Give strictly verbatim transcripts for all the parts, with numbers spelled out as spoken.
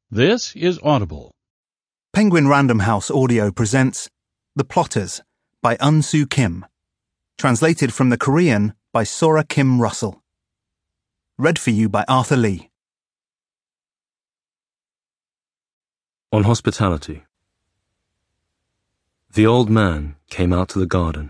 This is Audible. Penguin Random House Audio presents The Plotters by Eun-Soo Kim. Translated from the Korean by Sora Kim Russell. Read for you by Arthur Lee. On hospitality. The old man came out to the garden.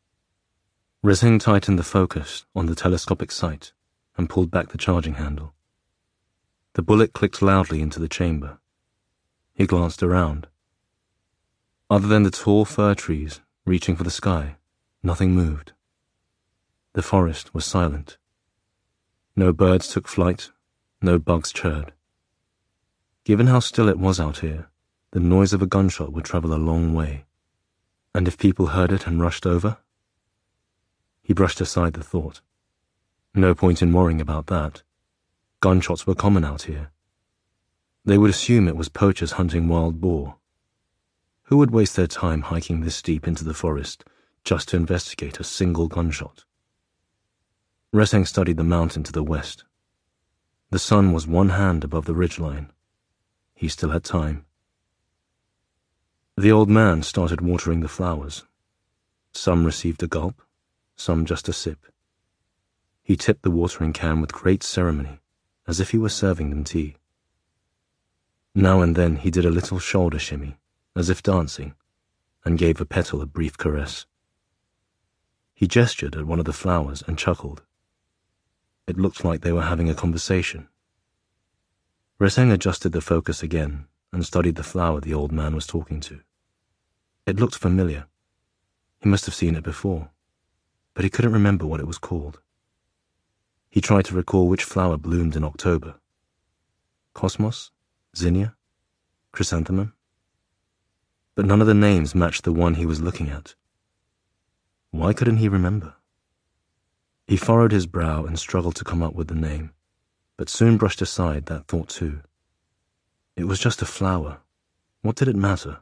Reseng tightened the focus on the telescopic sight and pulled back the charging handle. The bullet clicked loudly into the chamber. He glanced around. Other than the tall fir trees reaching for the sky, nothing moved. The forest was silent. No birds took flight, no bugs chirred. Given how still it was out here, the noise of a gunshot would travel a long way. And if people heard it and rushed over? He brushed aside the thought. No point in worrying about that. Gunshots were common out here. They would assume it was poachers hunting wild boar. Who would waste their time hiking this deep into the forest just to investigate a single gunshot? Reseng studied the mountain to the west. The sun was one hand above the ridgeline. He still had time. The old man started watering the flowers. Some received a gulp, some just a sip. He tipped the watering can with great ceremony, as if he were serving them tea. Now and then he did a little shoulder shimmy, as if dancing, and gave a petal a brief caress. He gestured at one of the flowers and chuckled. It looked like they were having a conversation. Reseng adjusted the focus again and studied the flower the old man was talking to. It looked familiar. He must have seen it before, but he couldn't remember what it was called. He tried to recall which flower bloomed in October. Cosmos? Zinnia? Chrysanthemum? But none of the names matched the one he was looking at. Why couldn't he remember? He furrowed his brow and struggled to come up with the name, but soon brushed aside that thought too. It was just a flower. What did it matter?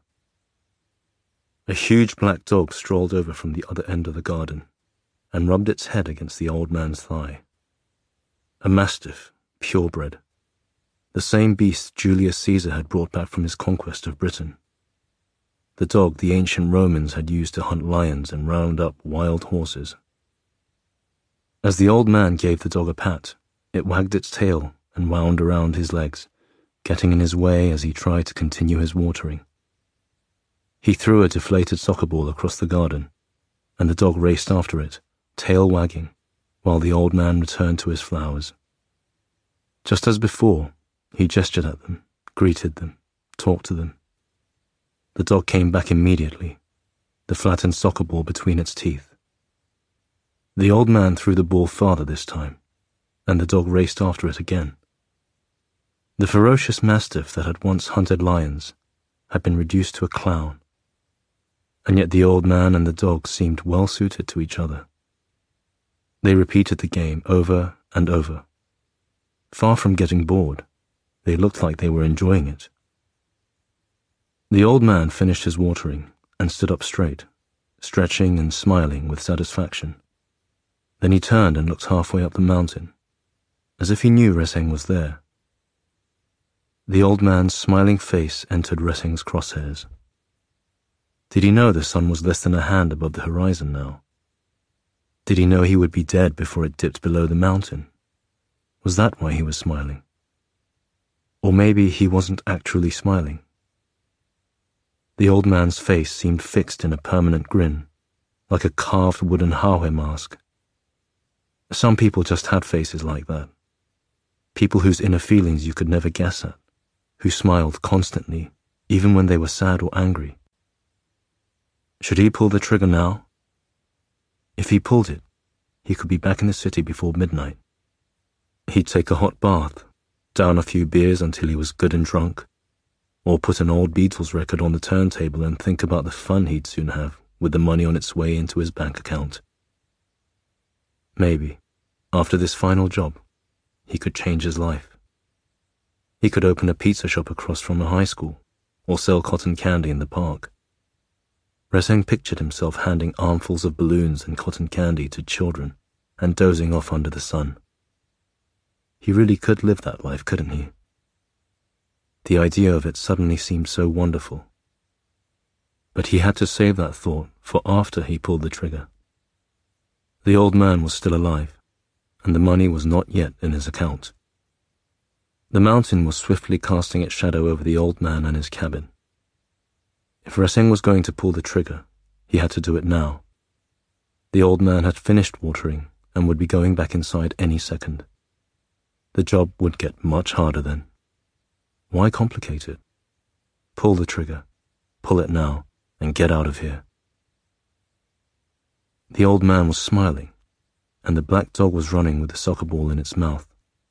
A huge black dog strolled over from the other end of the garden and rubbed its head against the old man's thigh. A mastiff, purebred. The same beast Julius Caesar had brought back from his conquest of Britain. The dog the ancient Romans had used to hunt lions and round up wild horses. As the old man gave the dog a pat, it wagged its tail and wound around his legs, getting in his way as he tried to continue his watering. He threw a deflated soccer ball across the garden, and the dog raced after it, tail wagging, while the old man returned to his flowers. Just as before, he gestured at them, greeted them, talked to them. The dog came back immediately, the flattened soccer ball between its teeth. The old man threw the ball farther this time, and the dog raced after it again. The ferocious mastiff that had once hunted lions had been reduced to a clown, and yet the old man and the dog seemed well suited to each other. They repeated the game over and over. Far from getting bored, they looked like they were enjoying it. The old man finished his watering and stood up straight, stretching and smiling with satisfaction. Then he turned and looked halfway up the mountain, as if he knew Reseng was there. The old man's smiling face entered Reseng's crosshairs. Did he know the sun was less than a hand above the horizon now? Did he know he would be dead before it dipped below the mountain? Was that why he was smiling? Or maybe he wasn't actually smiling. The old man's face seemed fixed in a permanent grin, like a carved wooden Hawe mask. Some people just had faces like that. People whose inner feelings you could never guess at, who smiled constantly, even when they were sad or angry. Should he pull the trigger now? If he pulled it, he could be back in the city before midnight. He'd take a hot bath, down a few beers until he was good and drunk, or put an old Beatles record on the turntable and think about the fun he'd soon have with the money on its way into his bank account. Maybe, after this final job, he could change his life. He could open a pizza shop across from a high school, or sell cotton candy in the park. Reseng pictured himself handing armfuls of balloons and cotton candy to children and dozing off under the sun. He really could live that life, couldn't he? The idea of it suddenly seemed so wonderful. But he had to save that thought for after he pulled the trigger. The old man was still alive, and the money was not yet in his account. The mountain was swiftly casting its shadow over the old man and his cabin. If Resing was going to pull the trigger, he had to do it now. The old man had finished watering and would be going back inside any second. The job would get much harder then. Why complicate it? Pull the trigger, pull it now, and get out of here. The old man was smiling, and the black dog was running with the soccer ball in its mouth.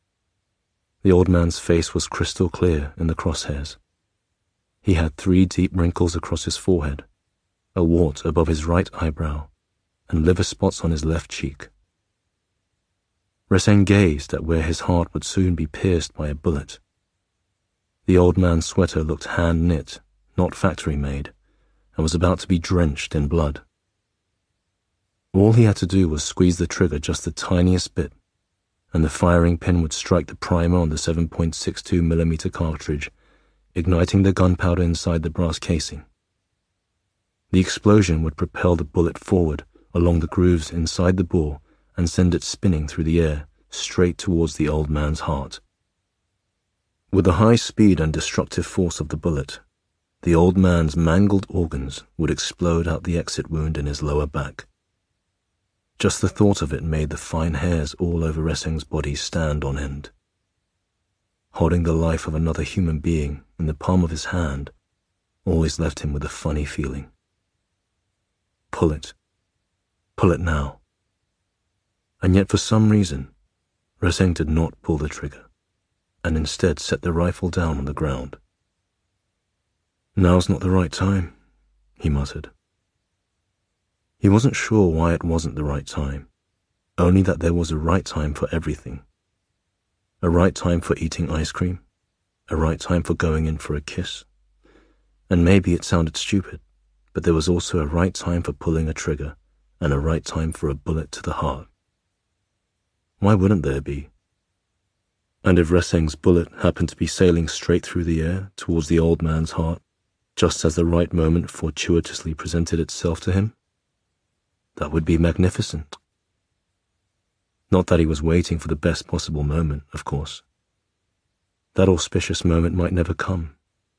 The old man's face was crystal clear in the crosshairs. He had three deep wrinkles across his forehead, a wart above his right eyebrow, and liver spots on his left cheek. Resing gazed at where his heart would soon be pierced by a bullet. The old man's sweater looked hand-knit, not factory-made, and was about to be drenched in blood. All he had to do was squeeze the trigger just the tiniest bit, and the firing pin would strike the primer on the seven point six two millimeter cartridge, igniting the gunpowder inside the brass casing. The explosion would propel the bullet forward along the grooves inside the bore and send it spinning through the air, straight towards the old man's heart. With the high speed and destructive force of the bullet, the old man's mangled organs would explode out the exit wound in his lower back. Just the thought of it made the fine hairs all over Resing's body stand on end. Holding the life of another human being in the palm of his hand always left him with a funny feeling. Pull it. Pull it now. And yet for some reason, Resing did not pull the trigger, and instead set the rifle down on the ground. "Now's not the right time," he muttered. He wasn't sure why it wasn't the right time, only that there was a right time for everything. A right time for eating ice cream, a right time for going in for a kiss. And maybe it sounded stupid, but there was also a right time for pulling a trigger and a right time for a bullet to the heart. Why wouldn't there be? And if Resing's bullet happened to be sailing straight through the air towards the old man's heart, just as the right moment fortuitously presented itself to him, that would be magnificent. Not that he was waiting for the best possible moment, of course. That auspicious moment might never come,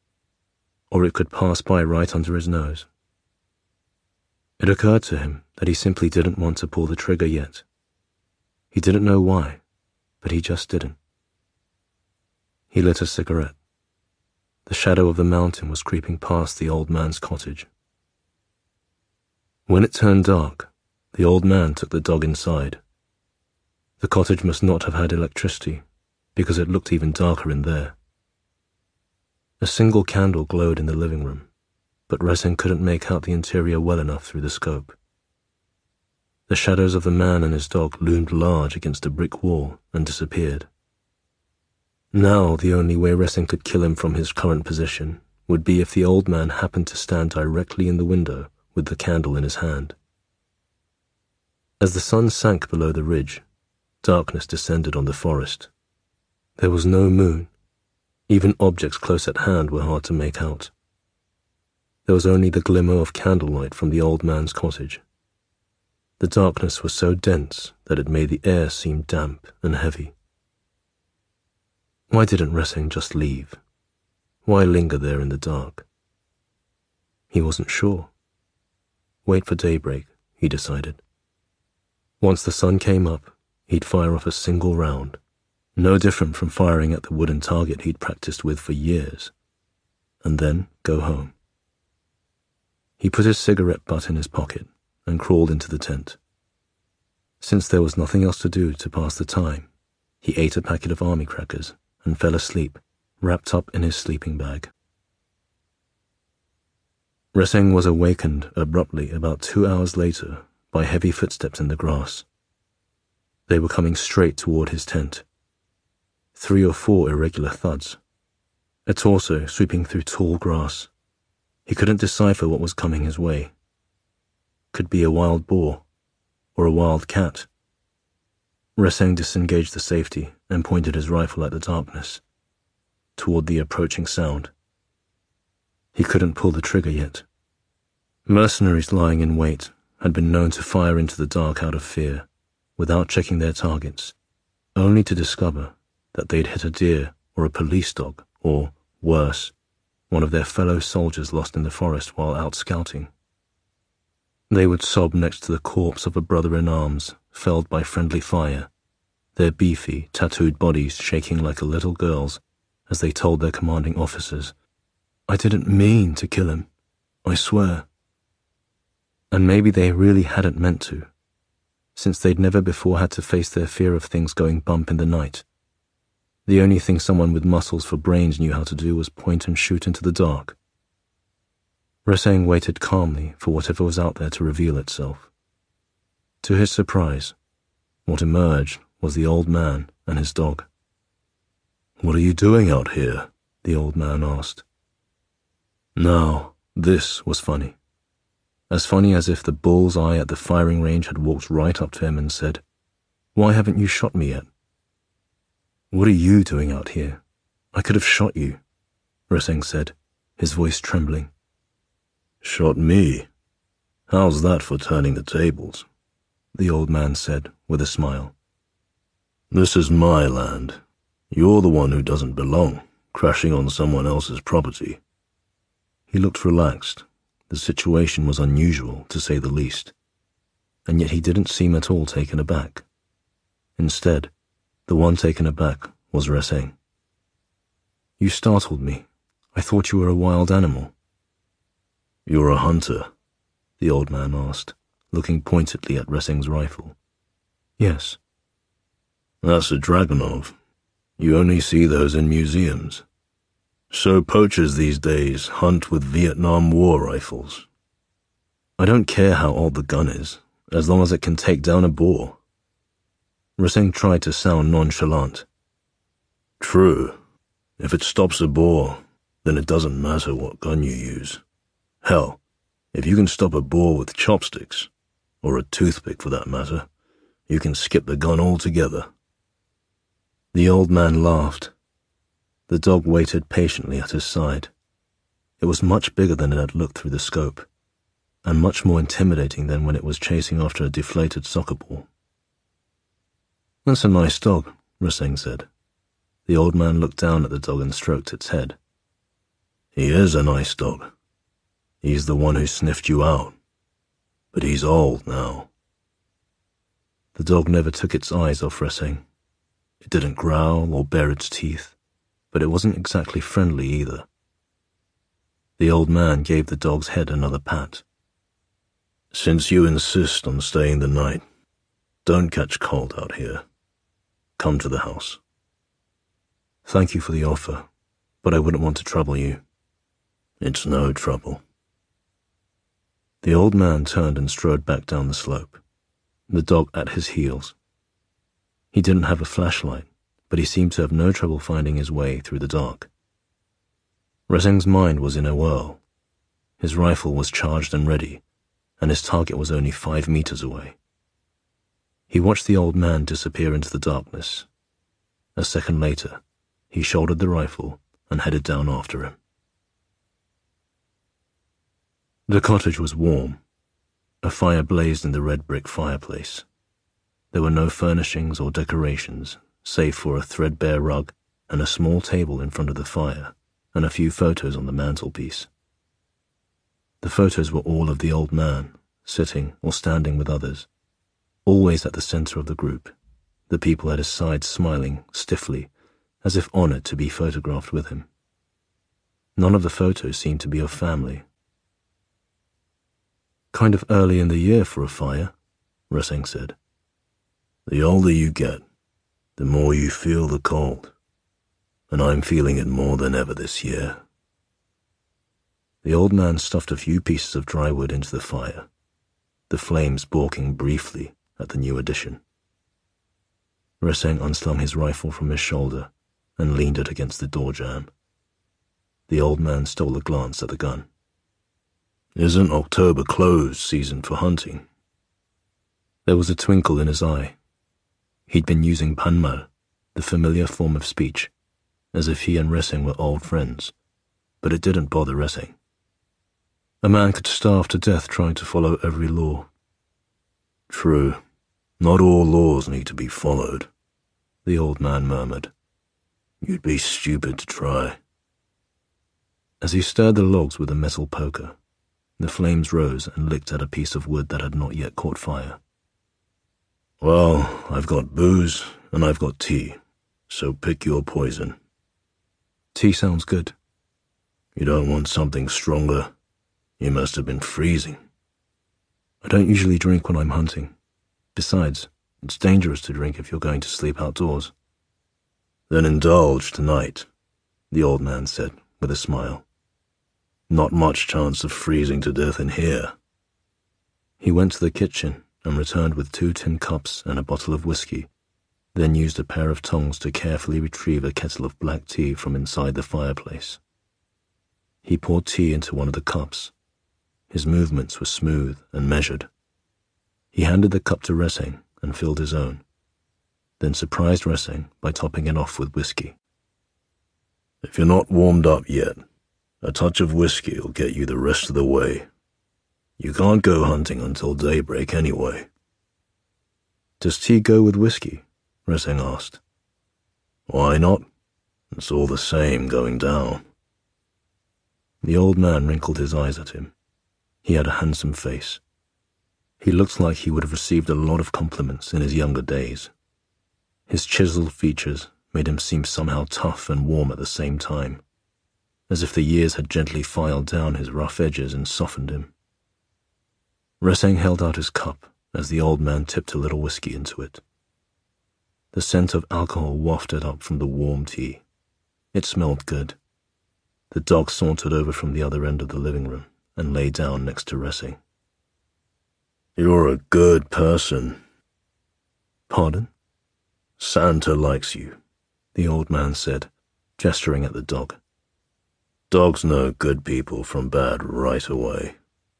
or it could pass by right under his nose. It occurred to him that he simply didn't want to pull the trigger yet. He didn't know why, but he just didn't. He lit a cigarette. The shadow of the mountain was creeping past the old man's cottage. When it turned dark, the old man took the dog inside. The cottage must not have had electricity, because it looked even darker in there. A single candle glowed in the living room, but Resing couldn't make out the interior well enough through the scope. The shadows of the man and his dog loomed large against a brick wall and disappeared. Now the only way Resing could kill him from his current position would be if the old man happened to stand directly in the window with the candle in his hand. As the sun sank below the ridge, darkness descended on the forest. There was no moon. Even objects close at hand were hard to make out. There was only the glimmer of candlelight from the old man's cottage. The darkness was so dense that it made the air seem damp and heavy. Why didn't Resing just leave? Why linger there in the dark? He wasn't sure. Wait for daybreak, he decided. Once the sun came up, he'd fire off a single round, no different from firing at the wooden target he'd practiced with for years, and then go home. He put his cigarette butt in his pocket and crawled into the tent. Since there was nothing else to do to pass the time, he ate a packet of army crackers and fell asleep, wrapped up in his sleeping bag. Resing was awakened abruptly about two hours later by heavy footsteps in the grass. They were coming straight toward his tent. Three or four irregular thuds. A torso sweeping through tall grass. He couldn't decipher what was coming his way. Could be a wild boar, or a wild cat. Resing disengaged the safety and pointed his rifle at the darkness. toward the approaching sound. He couldn't pull the trigger yet. Mercenaries lying in wait had been known to fire into the dark out of fear, without checking their targets, only to discover that they'd hit a deer or a police dog or, worse, one of their fellow soldiers lost in the forest while out scouting. They would sob next to the corpse of a brother-in-arms felled by friendly fire, their beefy, tattooed bodies shaking like a little girl's as they told their commanding officers, "I didn't mean to kill him, I swear." And maybe they really hadn't meant to, since they'd never before had to face their fear of things going bump in the night. The only thing someone with muscles for brains knew how to do was point and shoot into the dark. Reseng waited calmly for whatever was out there to reveal itself. To his surprise, what emerged was the old man and his dog. "What are you doing out here?" the old man asked. Now, this was funny. As funny as if the bull's eye at the firing range had walked right up to him and said, "Why haven't you shot me yet?" "What are you doing out here? I could have shot you," Reseng said, his voice trembling. "Shot me? How's that for turning the tables?" the old man said with a smile. "This is my land. You're the one who doesn't belong, crashing on someone else's property." He looked relaxed. The situation was unusual, to say the least, and yet he didn't seem at all taken aback. Instead, the one taken aback was Reseng. "You startled me. I thought you were a wild animal." "You're a hunter?" the old man asked, looking pointedly at Reseng's rifle. "Yes." "That's a Dragunov. You only see those in museums. So poachers these days hunt with Vietnam War rifles." "I don't care how old the gun is, as long as it can take down a boar." Reseng tried to sound nonchalant. "True. If it stops a boar, then it doesn't matter what gun you use. Hell, if you can stop a boar with chopsticks, or a toothpick for that matter, you can skip the gun altogether." The old man laughed. The dog waited patiently at his side. It was much bigger than it had looked through the scope, and much more intimidating than when it was chasing after a deflated soccer ball. "That's a nice dog," Reseng said. The old man looked down at the dog and stroked its head. "He is a nice dog. He's the one who sniffed you out. But he's old now." The dog never took its eyes off Reseng. It didn't growl or bare its teeth, but it wasn't exactly friendly either. The old man gave the dog's head another pat. "Since you insist on staying the night, don't catch cold out here. Come to the house." "Thank you for the offer, but I wouldn't want to trouble you." "It's no trouble." The old man turned and strode back down the slope, the dog at his heels. He didn't have a flashlight, but he seemed to have no trouble finding his way through the dark. Reseng's mind was in a whirl. His rifle was charged and ready, and his target was only five meters away. He watched the old man disappear into the darkness. A second later, he shouldered the rifle and headed down after him. The cottage was warm. A fire blazed in the red brick fireplace. There were no furnishings or decorations, save for a threadbare rug and a small table in front of the fire, and a few photos on the mantelpiece. The photos were all of the old man, sitting or standing with others, always at the center of the group, the people at his side smiling stiffly, as if honored to be photographed with him. None of the photos seemed to be of family. "Kind of early in the year for a fire," Reseng said. "The older you get, the more you feel the cold, and I'm feeling it more than ever this year." The old man stuffed a few pieces of dry wood into the fire, the flames balking briefly at the new addition. Reseng unslung his rifle from his shoulder and leaned it against the door jamb. The old man stole a glance at the gun. "Isn't October closed season for hunting?" There was a twinkle in his eye. He'd been using panmal, the familiar form of speech, as if he and Ressing were old friends, but it didn't bother Ressing. A man could starve to death trying to follow every law. True, not all laws need to be followed, the old man murmured. You'd be stupid to try. As he stirred the logs with a metal poker, the flames rose and licked at a piece of wood that had not yet caught fire. Well, I've got booze and I've got tea, so pick your poison. Tea sounds good. You don't want something stronger? You must have been freezing. I don't usually drink when I'm hunting. Besides, it's dangerous to drink if you're going to sleep outdoors. Then indulge tonight, the old man said with a smile. Not much chance of freezing to death in here. He went to the kitchen and returned with two tin cups and a bottle of whiskey, then used a pair of tongs to carefully retrieve a kettle of black tea from inside the fireplace. He poured tea into one of the cups. His movements were smooth and measured. He handed the cup to Ressing and filled his own, then surprised Ressing by topping it off with whiskey. If you're not warmed up yet, a touch of whiskey will get you the rest of the way. You can't go hunting until daybreak anyway. Does tea go with whiskey? Ressing asked. Why not? It's all the same going down. The old man wrinkled his eyes at him. He had a handsome face. He looked like he would have received a lot of compliments in his younger days. His chiseled features made him seem somehow tough and warm at the same time, as if the years had gently filed down his rough edges and softened him. Ressing held out his cup as the old man tipped a little whiskey into it. The scent of alcohol wafted up from the warm tea. It smelled good. The dog sauntered over from the other end of the living room and lay down next to Ressing. You're a good person. Pardon? Santa likes you, the old man said, gesturing at the dog. Dogs know good people from bad right away.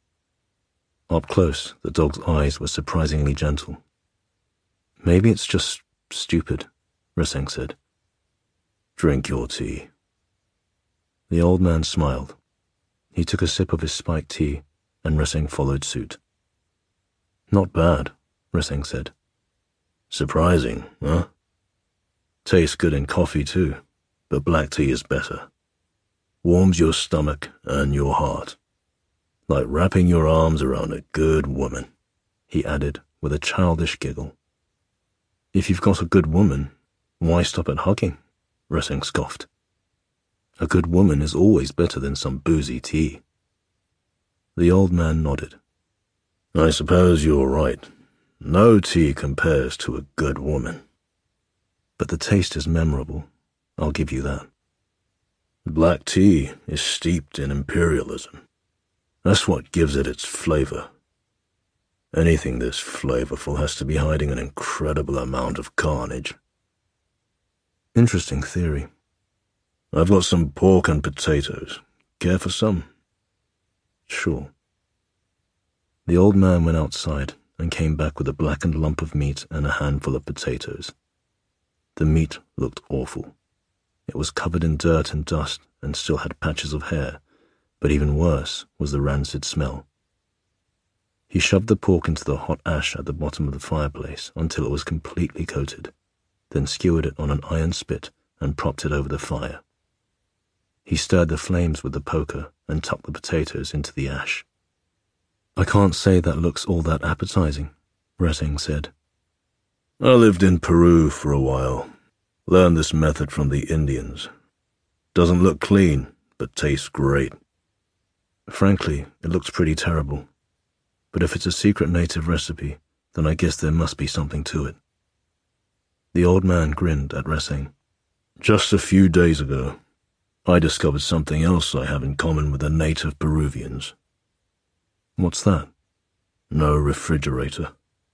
Up close, the dog's eyes were surprisingly gentle. Maybe it's just stupid, Ressing said. Drink your tea. The old man smiled. He took a sip of his spiked tea, and Ressing followed suit. Not bad, Ressing said. Surprising, huh? Tastes good in coffee too, but black tea is better. Warms your stomach and your heart. Like wrapping your arms around a good woman, he added with a childish giggle. If you've got a good woman, why stop at hugging? Ressing scoffed. A good woman is always better than some boozy tea. The old man nodded. I suppose you're right. No tea compares to a good woman. But the taste is memorable. I'll give you that. Black tea is steeped in imperialism. That's what gives it its flavor. Anything this flavorful has to be hiding an incredible amount of carnage. Interesting theory. I've got some pork and potatoes. Care for some? Sure. The old man went outside and came back with a blackened lump of meat and a handful of potatoes. The meat looked awful. It was covered in dirt and dust and still had patches of hair, but even worse was the rancid smell. He shoved the pork into the hot ash at the bottom of the fireplace until it was completely coated, then skewered it on an iron spit and propped it over the fire. He stirred the flames with the poker and tucked the potatoes into the ash. I can't say that looks all that appetizing, Ressing said. I lived in Peru for a while. Learned this method from the Indians. Doesn't look clean, but tastes great. Frankly, it looks pretty terrible. But if it's a secret native recipe, then I guess there must be something to it. The old man grinned at Ressing. Just a few days ago, I discovered something else I have in common with the native Peruvians. What's that? No refrigerator.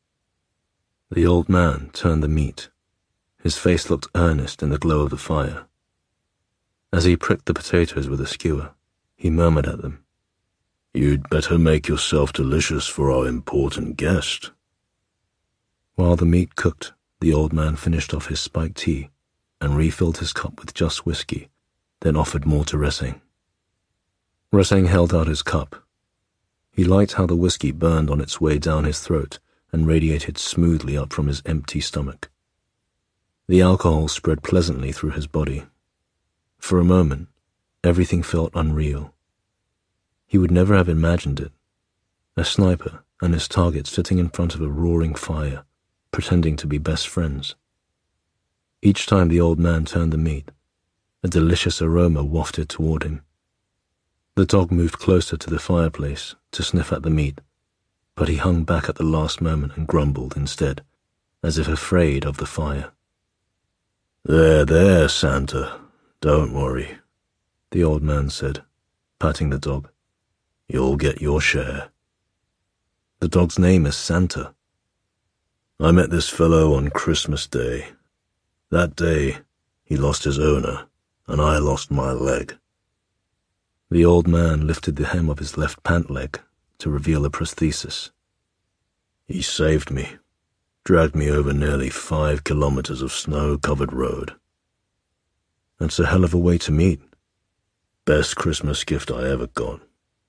The old man turned the meat. His face looked earnest in the glow of the fire. As he pricked the potatoes with a skewer, he murmured at them. You'd better make yourself delicious for our important guest. While the meat cooked, the old man finished off his spiked tea, and refilled his cup with just whiskey, then offered more to Resing. Resing held out his cup. He liked how the whiskey burned on its way down his throat and radiated smoothly up from his empty stomach. The alcohol spread pleasantly through his body. For a moment, everything felt unreal. He would never have imagined it. A sniper and his target sitting in front of a roaring fire, pretending to be best friends. Each time the old man turned the meat, a delicious aroma wafted toward him. The dog moved closer to the fireplace to sniff at the meat, but he hung back at the last moment and grumbled instead, as if afraid of the fire. "There, there, Santa, don't worry," the old man said, patting the dog. "You'll get your share." "The dog's name is Santa." "I met this fellow on Christmas Day. That day, he lost his owner, and I lost my leg." The old man lifted the hem of his left pant leg to reveal a prosthesis. "He saved me, dragged me over nearly five kilometers of snow-covered road." "That's a hell of a way to meet." "Best Christmas gift I ever got."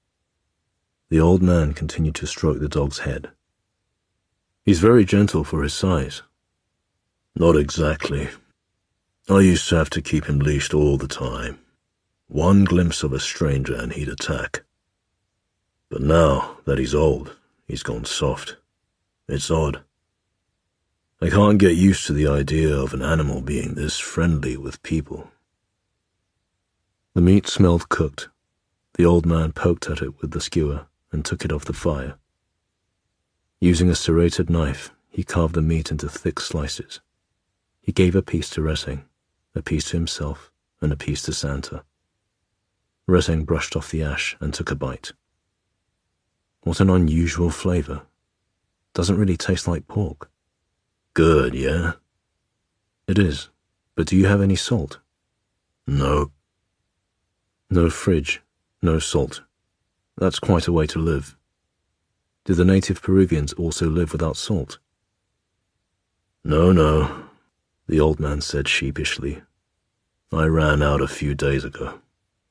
The old man continued to stroke the dog's head. "He's very gentle for his size." "Not exactly. I used to have to keep him leashed all the time. One glimpse of a stranger and he'd attack. But now that he's old, he's gone soft. It's odd. I can't get used to the idea of an animal being this friendly with people." The meat smelled cooked. The old man poked at it with the skewer and took it off the fire. Using a serrated knife, he carved the meat into thick slices. He gave a piece to Resing, a piece to himself, and a piece to Santa. Resing brushed off the ash and took a bite. What an unusual flavor. Doesn't really taste like pork. "Good, yeah?" "It is, but do you have any salt?" "No." "No fridge, no salt. That's quite a way to live. Do the native Peruvians also live without salt?" "No, no," the old man said sheepishly. "I ran out a few days ago."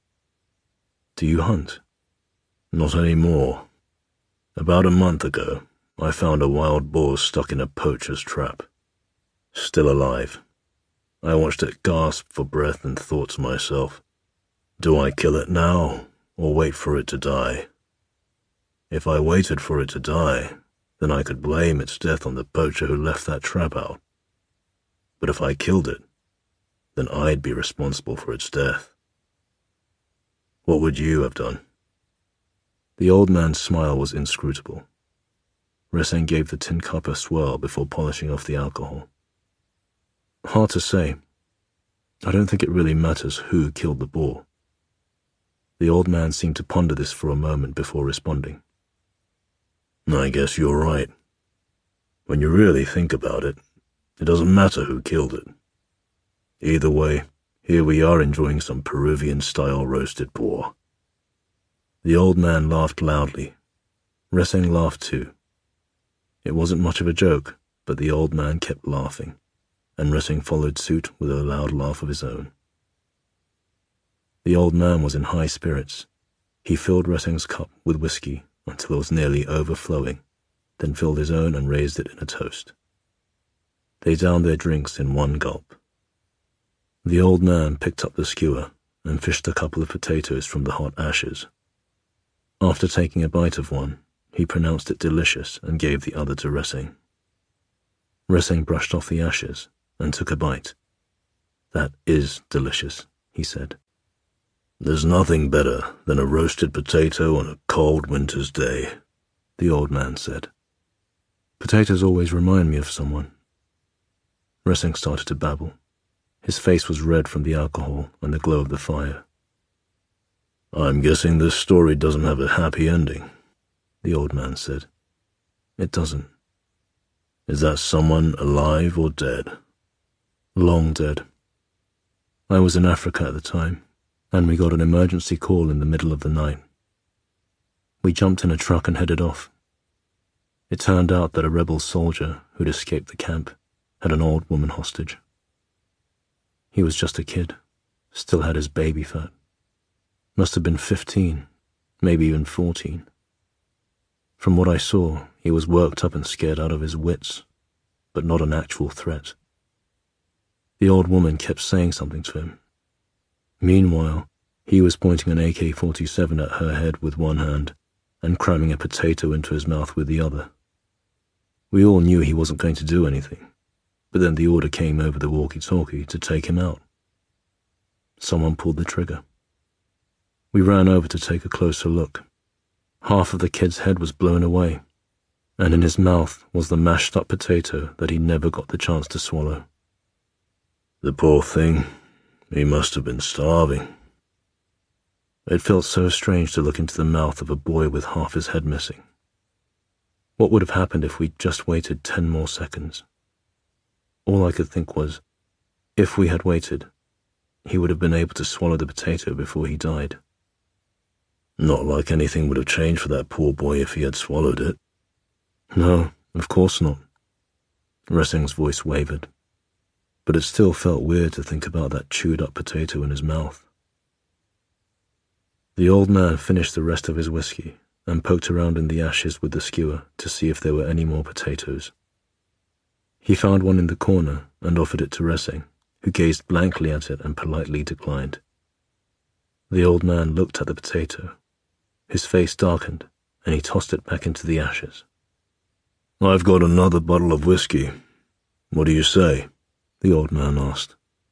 "Do you hunt?" "Not anymore. About a month ago, I found a wild boar stuck in a poacher's trap. Still alive. I watched it gasp for breath and thought to myself, do I kill it now, or wait for it to die? If I waited for it to die, then I could blame its death on the poacher who left that trap out. But if I killed it, then I'd be responsible for its death. What would you have done?" The old man's smile was inscrutable. Resing gave the tin cup a swirl before polishing off the alcohol. "Hard to say. I don't think it really matters who killed the boar." The old man seemed to ponder this for a moment before responding. "I guess you're right. When you really think about it, it doesn't matter who killed it. Either way, here we are enjoying some Peruvian-style roasted boar." The old man laughed loudly. Resing laughed too. It wasn't much of a joke, but the old man kept laughing, and Resing followed suit with a loud laugh of his own. The old man was in high spirits. He filled Resing's cup with whiskey until it was nearly overflowing, then filled his own and raised it in a toast. They downed their drinks in one gulp. The old man picked up the skewer and fished a couple of potatoes from the hot ashes. After taking a bite of one, he pronounced it delicious and gave the other to Resing. Resing brushed off the ashes and took a bite. "That is delicious," he said. "There's nothing better than a roasted potato on a cold winter's day," the old man said. "Potatoes always remind me of someone." Resing started to babble. His face was red from the alcohol and the glow of the fire. "I'm guessing this story doesn't have a happy ending," the old man said. "It doesn't." "Is that someone alive or dead?" "Long dead. I was in Africa at the time, and we got an emergency call in the middle of the night. We jumped in a truck and headed off. It turned out that a rebel soldier who'd escaped the camp had an old woman hostage." He was just a kid, still had his baby fat. Must have been fifteen, maybe even fourteen. From what I saw, he was worked up and scared out of his wits, but not an actual threat. The old woman kept saying something to him. Meanwhile, he was pointing an A K forty-seven at her head with one hand and cramming a potato into his mouth with the other. We all knew he wasn't going to do anything, but then the order came over the walkie-talkie to take him out. Someone pulled the trigger. We ran over to take a closer look. Half of the kid's head was blown away, and in his mouth was the mashed-up potato that he never got the chance to swallow. The poor thing, he must have been starving. It felt so strange to look into the mouth of a boy with half his head missing. What would have happened if we'd just waited ten more seconds? All I could think was, if we had waited, he would have been able to swallow the potato before he died. Not like anything would have changed for that poor boy if he had swallowed it. No, of course not. Ressing's voice wavered, but it still felt weird to think about that chewed-up potato in his mouth. The old man finished the rest of his whiskey and poked around in the ashes with the skewer to see if there were any more potatoes. He found one in the corner and offered it to Ressing, who gazed blankly at it and politely declined. The old man looked at the potato. His face darkened, and he tossed it back into the ashes. "I've got another bottle of whiskey. What do you say?" the old man asked.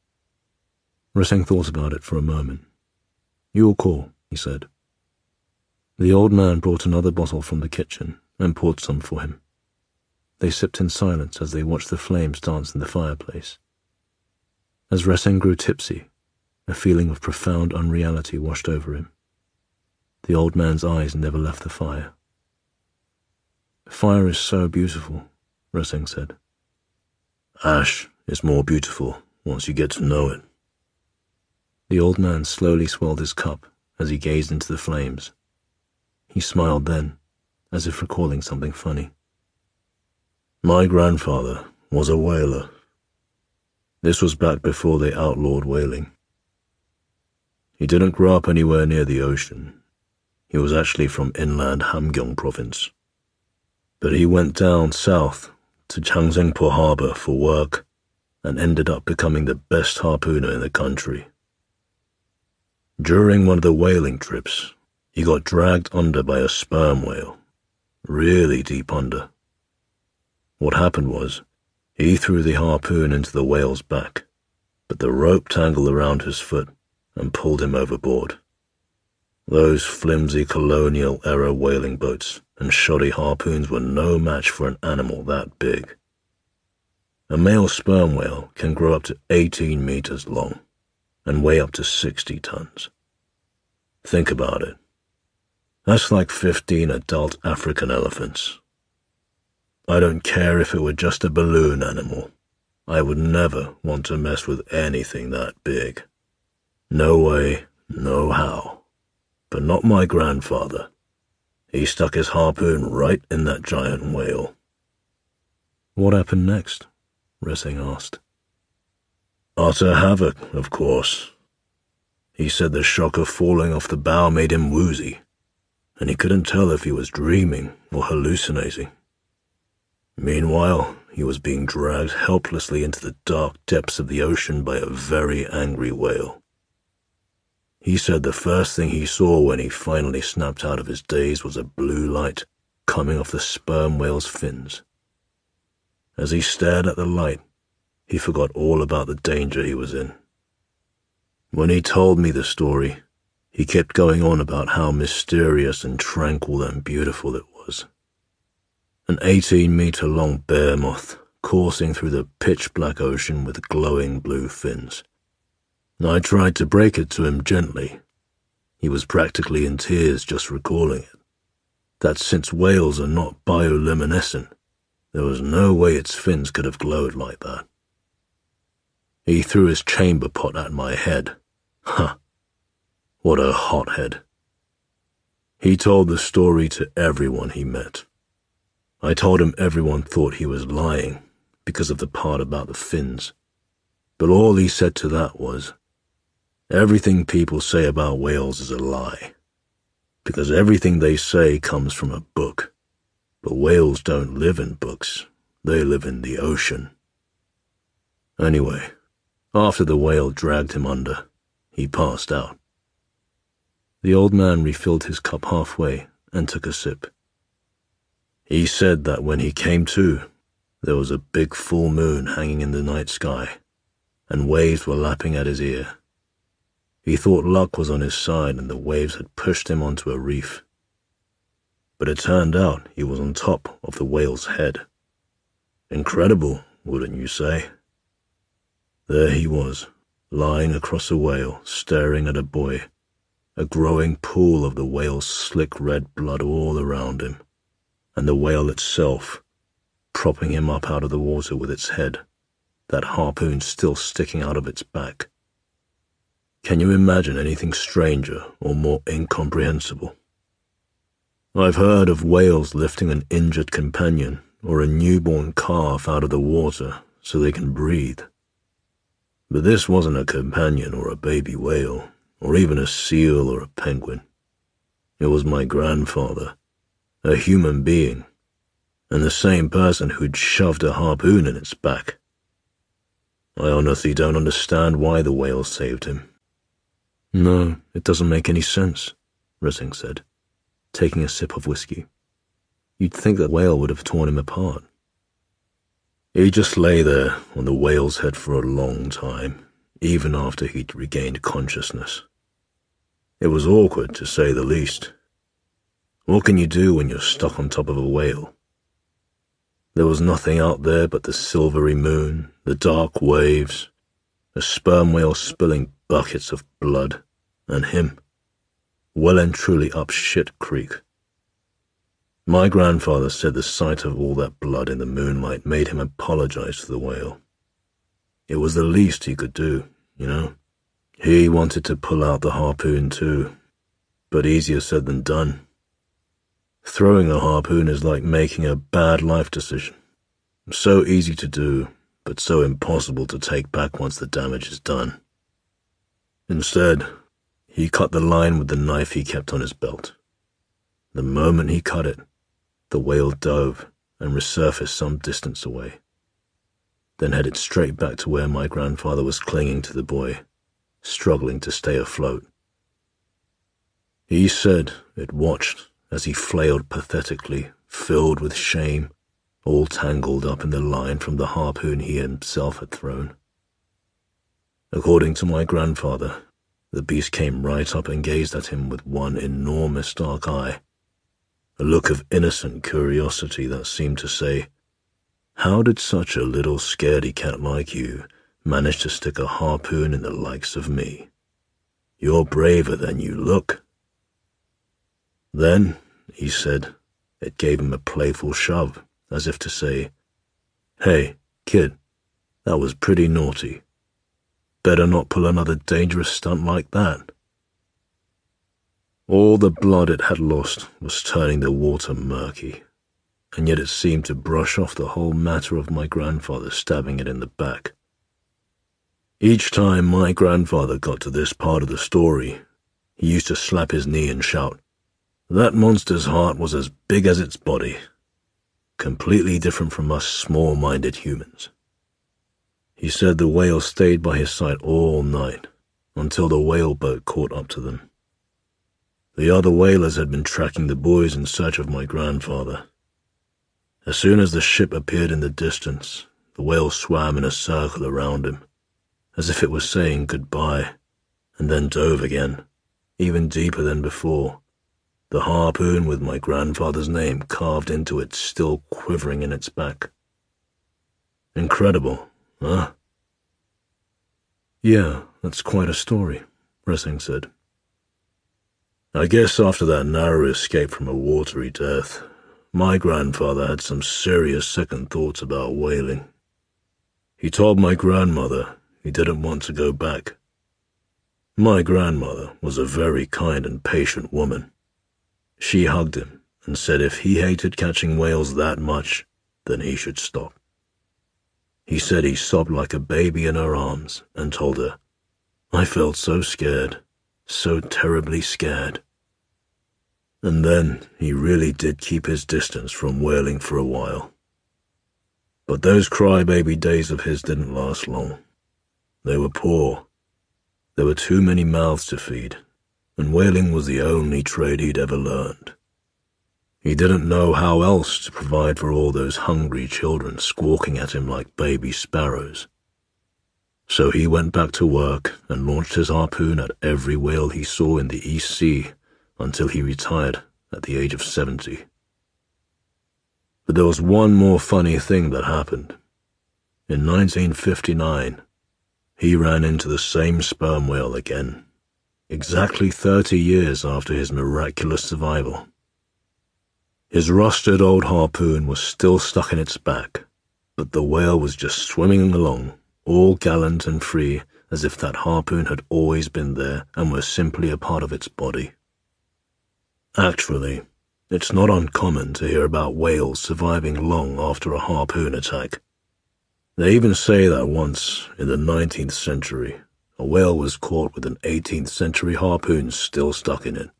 Ressing thought about it for a moment. "Your call," he said. The old man brought another bottle from the kitchen and poured some for him. They sipped in silence as they watched the flames dance in the fireplace. As Ressing grew tipsy, a feeling of profound unreality washed over him. The old man's eyes never left the fire. "Fire is so beautiful," Ressing said. "Ash is more beautiful once you get to know it." The old man slowly swelled his cup as he gazed into the flames. He smiled then, as if recalling something funny. "My grandfather was a whaler. This was back before they outlawed whaling. He didn't grow up anywhere near the ocean. He was actually from inland Hamgyong province. But he went down south to Changsengpo Harbor for work and ended up becoming the best harpooner in the country. During one of the whaling trips, he got dragged under by a sperm whale, really deep under. What happened was, he threw the harpoon into the whale's back, but the rope tangled around his foot and pulled him overboard. Those flimsy colonial-era whaling boats and shoddy harpoons were no match for an animal that big. A male sperm whale can grow up to eighteen meters long and weigh up to sixty tons. Think about it. That's like fifteen adult African elephants. I don't care if it were just a balloon animal. I would never want to mess with anything that big. No way, no how. But not my grandfather. He stuck his harpoon right in that giant whale." "What happened next?" Ressing asked. "Utter havoc, of course. He said the shock of falling off the bow made him woozy, and he couldn't tell if he was dreaming or hallucinating. Meanwhile, he was being dragged helplessly into the dark depths of the ocean by a very angry whale. He said the first thing he saw when he finally snapped out of his daze was a blue light coming off the sperm whale's fins. As he stared at the light, he forgot all about the danger he was in. When he told me the story, he kept going on about how mysterious and tranquil and beautiful it was. An eighteen-meter-long behemoth coursing through the pitch-black ocean with glowing blue fins. I tried to break it to him gently. He was practically in tears just recalling it. That since whales are not bioluminescent, there was no way its fins could have glowed like that. He threw his chamber pot at my head. Huh. What a hothead. He told the story to everyone he met. I told him everyone thought he was lying because of the part about the fins. But all he said to that was, everything people say about whales is a lie, because everything they say comes from a book. But whales don't live in books, they live in the ocean. Anyway, after the whale dragged him under, he passed out. The old man refilled his cup halfway and took a sip. He said that when he came to, there was a big full moon hanging in the night sky, and waves were lapping at his ear. He thought luck was on his side and the waves had pushed him onto a reef. But it turned out he was on top of the whale's head. Incredible, wouldn't you say? There he was, lying across a whale, staring at a buoy, a growing pool of the whale's slick red blood all around him, and the whale itself, propping him up out of the water with its head, that harpoon still sticking out of its back. Can you imagine anything stranger or more incomprehensible? I've heard of whales lifting an injured companion or a newborn calf out of the water so they can breathe. But this wasn't a companion or a baby whale, or even a seal or a penguin. It was my grandfather, a human being, and the same person who'd shoved a harpoon in its back. I honestly don't understand why the whale saved him. No, it doesn't make any sense, Rissing said, taking a sip of whiskey. You'd think that whale would have torn him apart. He just lay there on the whale's head for a long time, even after he'd regained consciousness. It was awkward, to say the least. What can you do when you're stuck on top of a whale? There was nothing out there but the silvery moon, the dark waves, a sperm whale spilling buckets of blood, and him, well and truly up shit creek. My grandfather said the sight of all that blood in the moonlight made him apologize to the whale. It was the least he could do, you know. He wanted to pull out the harpoon too, but easier said than done. Throwing a harpoon is like making a bad life decision. So easy to do, but so impossible to take back once the damage is done. Instead, he cut the line with the knife he kept on his belt. The moment he cut it, the whale dove and resurfaced some distance away, then headed straight back to where my grandfather was clinging to the buoy, struggling to stay afloat. He said it watched as he flailed pathetically, filled with shame, all tangled up in the line from the harpoon he himself had thrown. According to my grandfather, the beast came right up and gazed at him with one enormous dark eye, a look of innocent curiosity that seemed to say, how did such a little scaredy cat like you manage to stick a harpoon in the likes of me? You're braver than you look. Then, he said, it gave him a playful shove, as if to say, hey, kid, that was pretty naughty. Better not pull another dangerous stunt like that. All the blood it had lost was turning the water murky, and yet it seemed to brush off the whole matter of my grandfather stabbing it in the back. Each time my grandfather got to this part of the story, he used to slap his knee and shout, that monster's heart was as big as its body, completely different from us small-minded humans. He said the whale stayed by his side all night, until the whale boat caught up to them. The other whalers had been tracking the buoys in search of my grandfather. As soon as the ship appeared in the distance, the whale swam in a circle around him, as if it was saying goodbye, and then dove again, even deeper than before, the harpoon with my grandfather's name carved into it still quivering in its back. Incredible, huh? Yeah, that's quite a story, Rissing said. I guess after that narrow escape from a watery death, my grandfather had some serious second thoughts about whaling. He told my grandmother he didn't want to go back. My grandmother was a very kind and patient woman. She hugged him and said if he hated catching whales that much, then he should stop. He said he sobbed like a baby in her arms and told her, "I felt so scared, so terribly scared." And then he really did keep his distance from whaling for a while. But those crybaby days of his didn't last long. They were poor. There were too many mouths to feed, and whaling was the only trade he'd ever learned. He didn't know how else to provide for all those hungry children squawking at him like baby sparrows. So he went back to work and launched his harpoon at every whale he saw in the East Sea until he retired at the age of seventy. But there was one more funny thing that happened. In nineteen fifty-nine, he ran into the same sperm whale again, exactly thirty years after his miraculous survival. His rusted old harpoon was still stuck in its back, but the whale was just swimming along, all gallant and free, as if that harpoon had always been there and was simply a part of its body. Actually, it's not uncommon to hear about whales surviving long after a harpoon attack. They even say that once, in the nineteenth century, a whale was caught with an eighteenth century harpoon still stuck in it.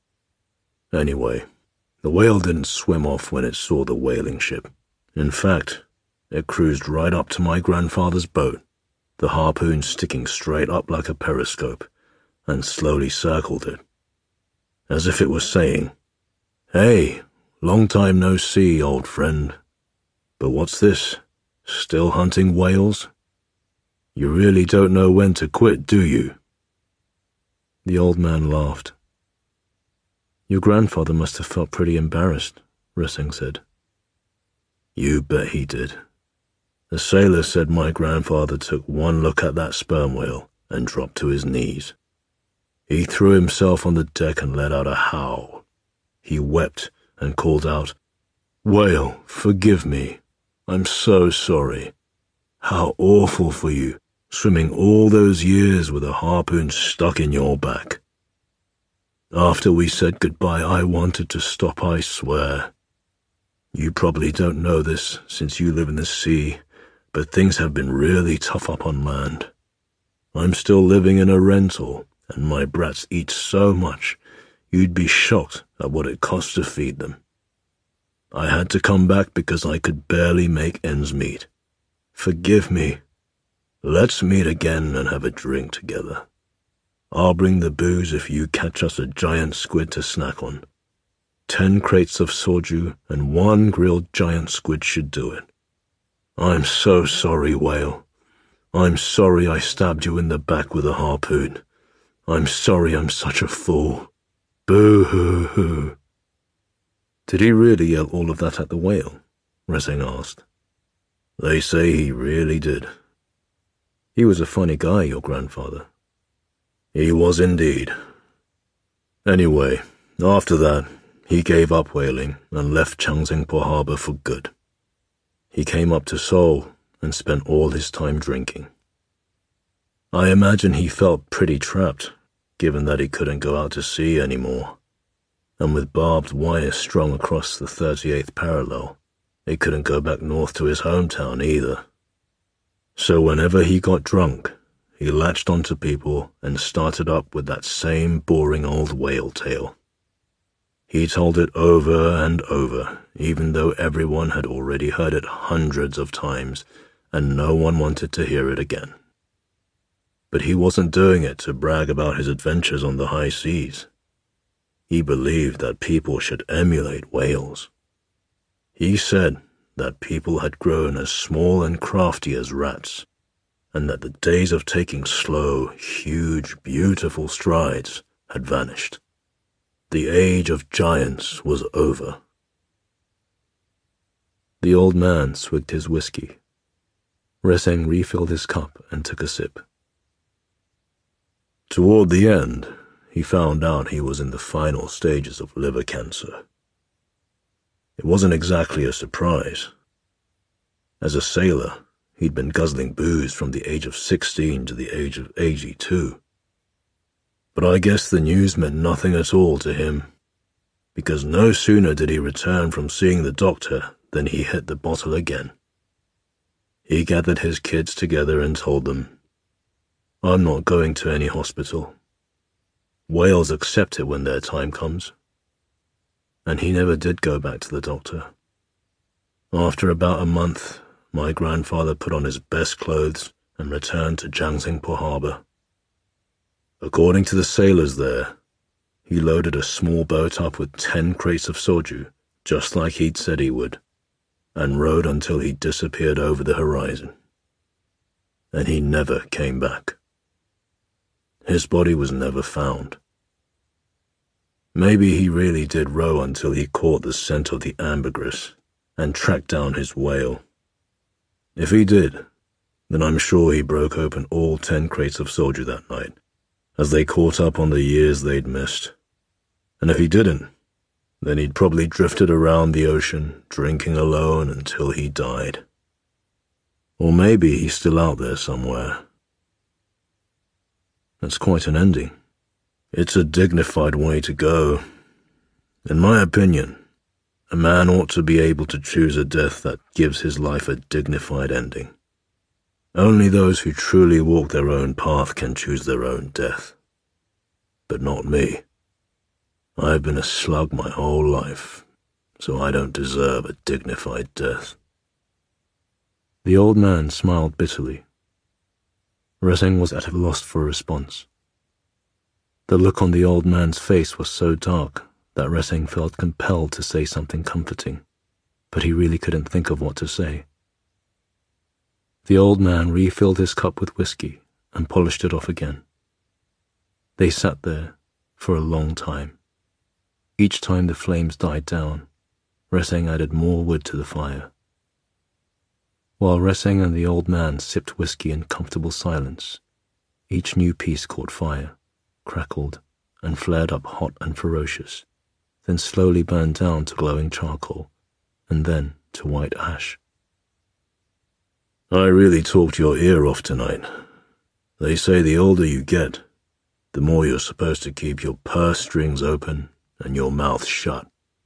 Anyway, the whale didn't swim off when it saw the whaling ship. In fact, it cruised right up to my grandfather's boat, the harpoon sticking straight up like a periscope, and slowly circled it, as if it was saying, "Hey, long time no see, old friend. But what's this? Still hunting whales? You really don't know when to quit, do you?" The old man laughed. "Your grandfather must have felt pretty embarrassed," Rissing said. "You bet he did. The sailor said my grandfather took one look at that sperm whale and dropped to his knees. He threw himself on the deck and let out a howl. He wept and called out, 'Whale, forgive me. I'm so sorry. How awful for you, swimming all those years with a harpoon stuck in your back.' After we said goodbye, I wanted to stop, I swear. You probably don't know this since you live in the sea, but things have been really tough up on land. I'm still living in a rental, and my brats eat so much, you'd be shocked at what it costs to feed them. I had to come back because I could barely make ends meet. Forgive me. Let's meet again and have a drink together. I'll bring the booze if you catch us a giant squid to snack on. Ten crates of soju and one grilled giant squid should do it. I'm so sorry, whale. I'm sorry I stabbed you in the back with a harpoon. I'm sorry I'm such a fool. Boo-hoo-hoo." "Did he really yell all of that at the whale?" Rissing asked. "They say he really did." "He was a funny guy, your grandfather." "He was indeed. Anyway, after that, he gave up whaling and left Changsingpo harbor for good. He came up to Seoul and spent all his time drinking. I imagine he felt pretty trapped, given that he couldn't go out to sea anymore, and with barbed wire strung across the thirty-eighth parallel, he couldn't go back north to his hometown either. So whenever he got drunk, he latched onto people and started up with that same boring old whale tale. He told it over and over, even though everyone had already heard it hundreds of times, and no one wanted to hear it again. But he wasn't doing it to brag about his adventures on the high seas. He believed that people should emulate whales. He said that people had grown as small and crafty as rats, and that the days of taking slow, huge, beautiful strides had vanished. The age of giants was over. The old man swigged his whiskey. Rissing refilled his cup and took a sip. Toward the end, he found out he was in the final stages of liver cancer. It wasn't exactly a surprise. As a sailor, he'd been guzzling booze from the age of sixteen to the age of eighty-two. But I guess the news meant nothing at all to him, because no sooner did he return from seeing the doctor than he hit the bottle again. He gathered his kids together and told them, "I'm not going to any hospital. Whales accept it when their time comes." And he never did go back to the doctor. After about a month, my grandfather put on his best clothes and returned to Jiangxingpo Harbor. According to the sailors there, he loaded a small boat up with ten crates of soju, just like he'd said he would, and rowed until he disappeared over the horizon. And he never came back. His body was never found. Maybe he really did row until he caught the scent of the ambergris and tracked down his whale. If he did, then I'm sure he broke open all ten crates of soju that night, as they caught up on the years they'd missed. And if he didn't, then he'd probably drifted around the ocean, drinking alone until he died. Or maybe he's still out there somewhere. That's quite an ending. It's a dignified way to go. In my opinion, a man ought to be able to choose a death that gives his life a dignified ending. Only those who truly walk their own path can choose their own death. But not me. I've been a slug my whole life, so I don't deserve a dignified death. The old man smiled bitterly. Reseng was at a loss for a response. The look on the old man's face was so dark that Reseng felt compelled to say something comforting, but he really couldn't think of what to say. The old man refilled his cup with whiskey and polished it off again. They sat there for a long time. Each time the flames died down, Reseng added more wood to the fire. While Reseng and the old man sipped whiskey in comfortable silence, each new piece caught fire, crackled, and flared up hot and ferocious, then slowly burned down to glowing charcoal, and then to white ash. I really talked your ear off tonight. They say the older you get, the more you're supposed to keep your purse strings open and your mouth shut.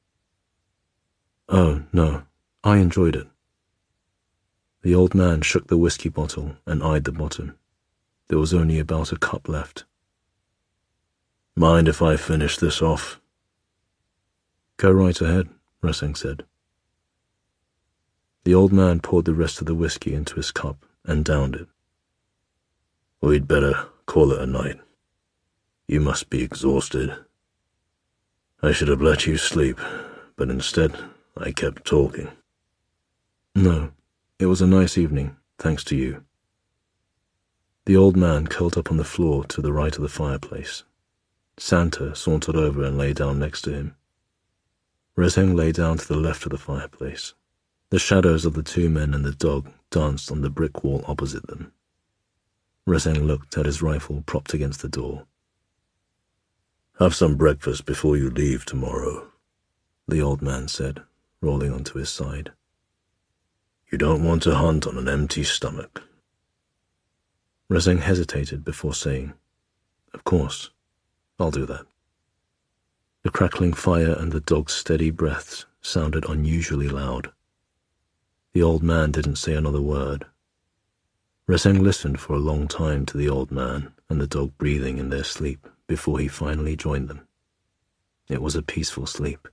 Oh, no, I enjoyed it. The old man shook the whiskey bottle and eyed the bottom. There was only about a cup left. Mind if I finish this off? Go right ahead, Reseng said. The old man poured the rest of the whiskey into his cup and downed it. We'd better call it a night. You must be exhausted. I should have let you sleep, but instead I kept talking. No, it was a nice evening, thanks to you. The old man curled up on the floor to the right of the fireplace. Santa sauntered over and lay down next to him. Reseng lay down to the left of the fireplace. The shadows of the two men and the dog danced on the brick wall opposite them. Reseng looked at his rifle propped against the door. Have some breakfast before you leave tomorrow, the old man said, rolling onto his side. You don't want to hunt on an empty stomach. Reseng hesitated before saying, Of course, I'll do that. The crackling fire and the dog's steady breaths sounded unusually loud. The old man didn't say another word. Reseng listened for a long time to the old man and the dog breathing in their sleep before he finally joined them. It was a peaceful sleep.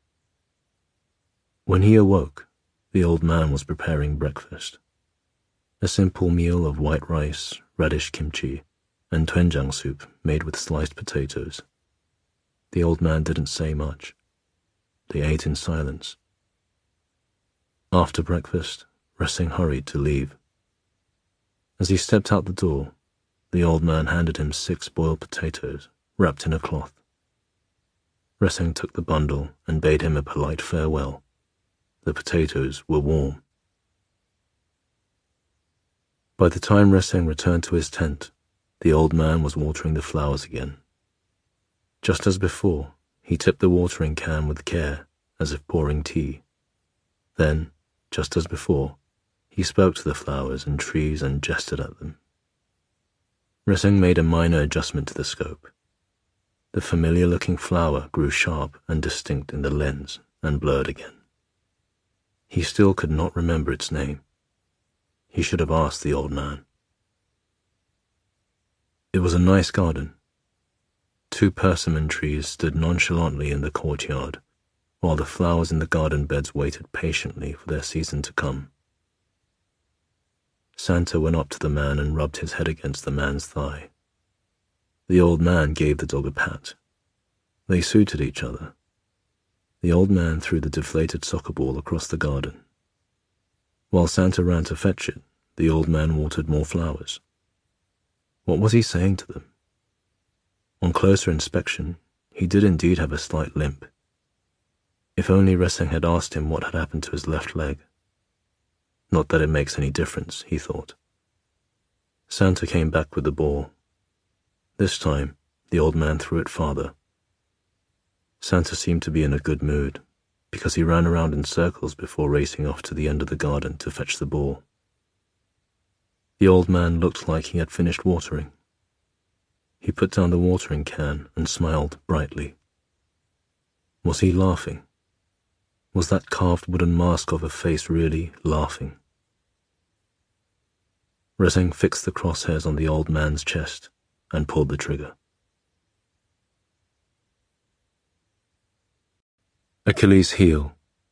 When he awoke, the old man was preparing breakfast. A simple meal of white rice, radish kimchi, and doenjang soup made with sliced potatoes. The old man didn't say much. They ate in silence. After breakfast, Reseng hurried to leave. As he stepped out the door, the old man handed him six boiled potatoes, wrapped in a cloth. Reseng took the bundle and bade him a polite farewell. The potatoes were warm. By the time Reseng returned to his tent, the old man was watering the flowers again. Just as before, he tipped the watering can with care, as if pouring tea. Then, just as before, he spoke to the flowers and trees and gestured at them. Reseng made a minor adjustment to the scope. The familiar-looking flower grew sharp and distinct in the lens and blurred again. He still could not remember its name. He should have asked the old man. It was a nice garden. Two persimmon trees stood nonchalantly in the courtyard, while the flowers in the garden beds waited patiently for their season to come. Santa went up to the man and rubbed his head against the man's thigh. The old man gave the dog a pat. They suited each other. The old man threw the deflated soccer ball across the garden. While Santa ran to fetch it, the old man watered more flowers. What was he saying to them? On closer inspection, he did indeed have a slight limp. If only Resing had asked him what had happened to his left leg. Not that it makes any difference, he thought. Santa came back with the ball. This time, the old man threw it farther. Santa seemed to be in a good mood, because he ran around in circles before racing off to the end of the garden to fetch the ball. The old man looked like he had finished watering. He put down the watering can and smiled brightly. Was he laughing? Was that carved wooden mask of a face really laughing? Resing fixed the crosshairs on the old man's chest and pulled the trigger. Achilles' heel.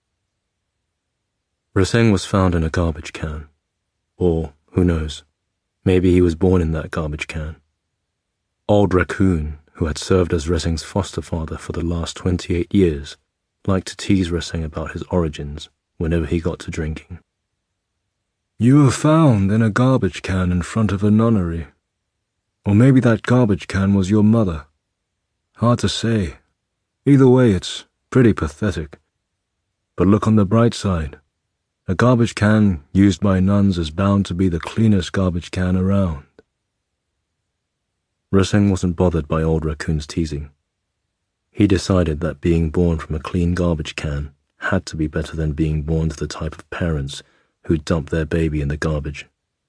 Resing was found in a garbage can. Or, who knows, maybe he was born in that garbage can. Old Raccoon, who had served as Resing's foster father for the last twenty-eight years, liked to tease Resing about his origins whenever he got to drinking. You were found in a garbage can in front of a nunnery. Or maybe that garbage can was your mother. Hard to say. Either way, it's pretty pathetic. But look on the bright side. A garbage can used by nuns is bound to be the cleanest garbage can around. Resing wasn't bothered by old Raccoon's teasing. He decided that being born from a clean garbage can had to be better than being born to the type of parents who dumped their baby in the garbage.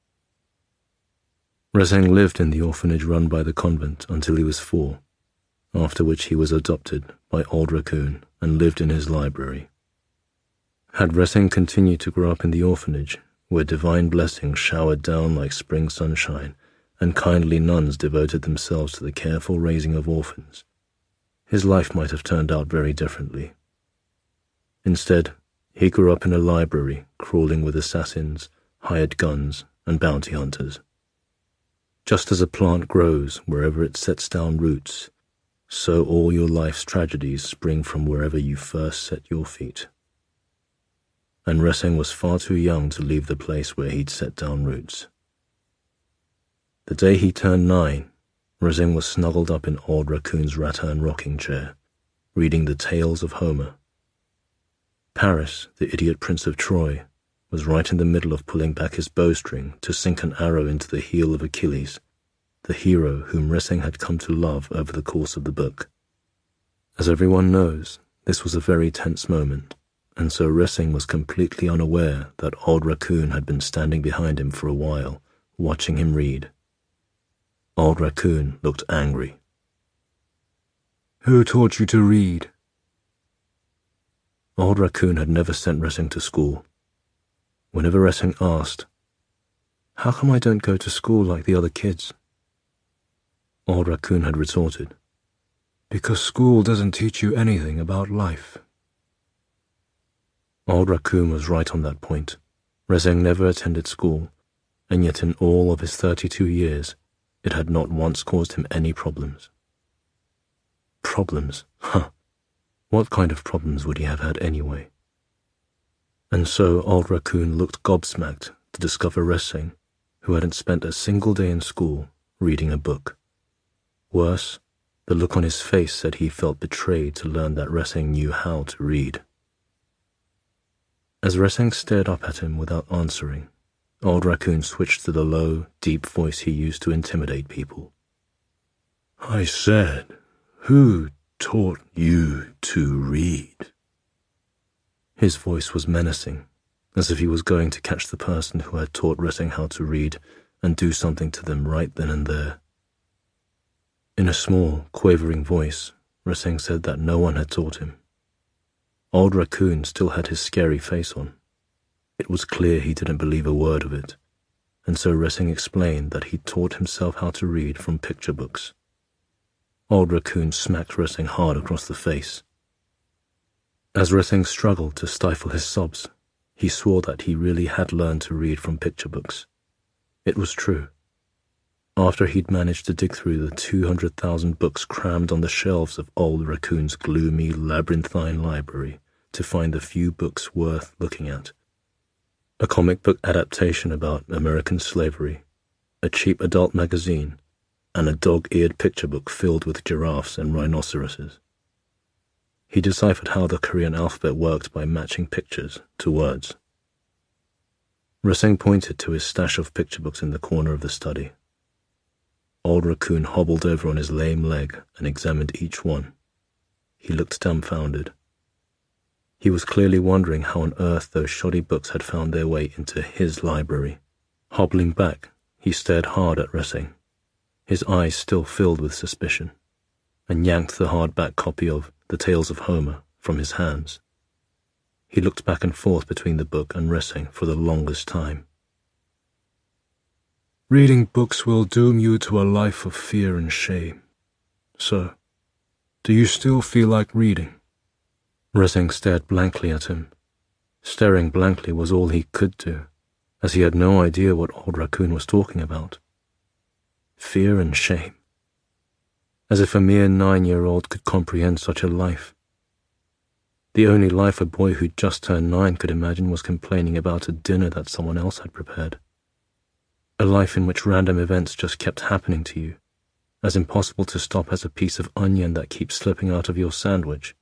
Resing lived in the orphanage run by the convent until he was four, after which he was adopted by old Raccoon and lived in his library. Had Resing continued to grow up in the orphanage, where divine blessings showered down like spring sunshine and kindly nuns devoted themselves to the careful raising of orphans, his life might have turned out very differently. Instead, he grew up in a library crawling with assassins, hired guns, and bounty hunters. Just as a plant grows wherever it sets down roots, so all your life's tragedies spring from wherever you first set your feet. And Resing was far too young to leave the place where he'd set down roots. The day he turned nine, Resing was snuggled up in old Raccoon's rattan rocking chair, reading the Tales of Homer. Paris, the idiot prince of Troy, was right in the middle of pulling back his bowstring to sink an arrow into the heel of Achilles, the hero whom Resing had come to love over the course of the book. As everyone knows, this was a very tense moment, and so Resing was completely unaware that old Raccoon had been standing behind him for a while, watching him read. Old Raccoon looked angry. Who taught you to read? Old Raccoon had never sent Resing to school. Whenever Resing asked, How come I don't go to school like the other kids? Old Raccoon had retorted, Because school doesn't teach you anything about life. Old Raccoon was right on that point. Resing never attended school, and yet in all of his thirty-two years, it had not once caused him any problems. Problems? Huh. What kind of problems would he have had anyway? And so old Raccoon looked gobsmacked to discover Resing, who hadn't spent a single day in school, reading a book. Worse, the look on his face said he felt betrayed to learn that Resing knew how to read. As Resing stared up at him without answering, old Raccoon switched to the low, deep voice he used to intimidate people. I said, who taught you to read? His voice was menacing, as if he was going to catch the person who had taught Resing how to read and do something to them right then and there. In a small, quavering voice, Resing said that no one had taught him. Old Raccoon still had his scary face on. It was clear he didn't believe a word of it, and so Ressing explained that he'd taught himself how to read from picture books. Old Raccoon smacked Ressing hard across the face. As Ressing struggled to stifle his sobs, he swore that he really had learned to read from picture books. It was true. After he'd managed to dig through the two hundred thousand books crammed on the shelves of Old Raccoon's gloomy, labyrinthine library to find the few books worth looking at. A comic book adaptation about American slavery, a cheap adult magazine, and a dog-eared picture book filled with giraffes and rhinoceroses. He deciphered how the Korean alphabet worked by matching pictures to words. Ressing pointed to his stash of picture books in the corner of the study. Old Raccoon hobbled over on his lame leg and examined each one. He looked dumbfounded. He was clearly wondering how on earth those shoddy books had found their way into his library. Hobbling back, he stared hard at Ressing, his eyes still filled with suspicion, and yanked the hardback copy of The Tales of Homer from his hands. He looked back and forth between the book and Ressing for the longest time. Reading books will doom you to a life of fear and shame. So, do you still feel like reading? Ressing stared blankly at him. Staring blankly was all he could do, as he had no idea what Old Raccoon was talking about. Fear and shame. As if a mere nine-year-old could comprehend such a life. The only life a boy who'd just turned nine could imagine was complaining about a dinner that someone else had prepared. A life in which random events just kept happening to you, as impossible to stop as a piece of onion that keeps slipping out of your sandwich.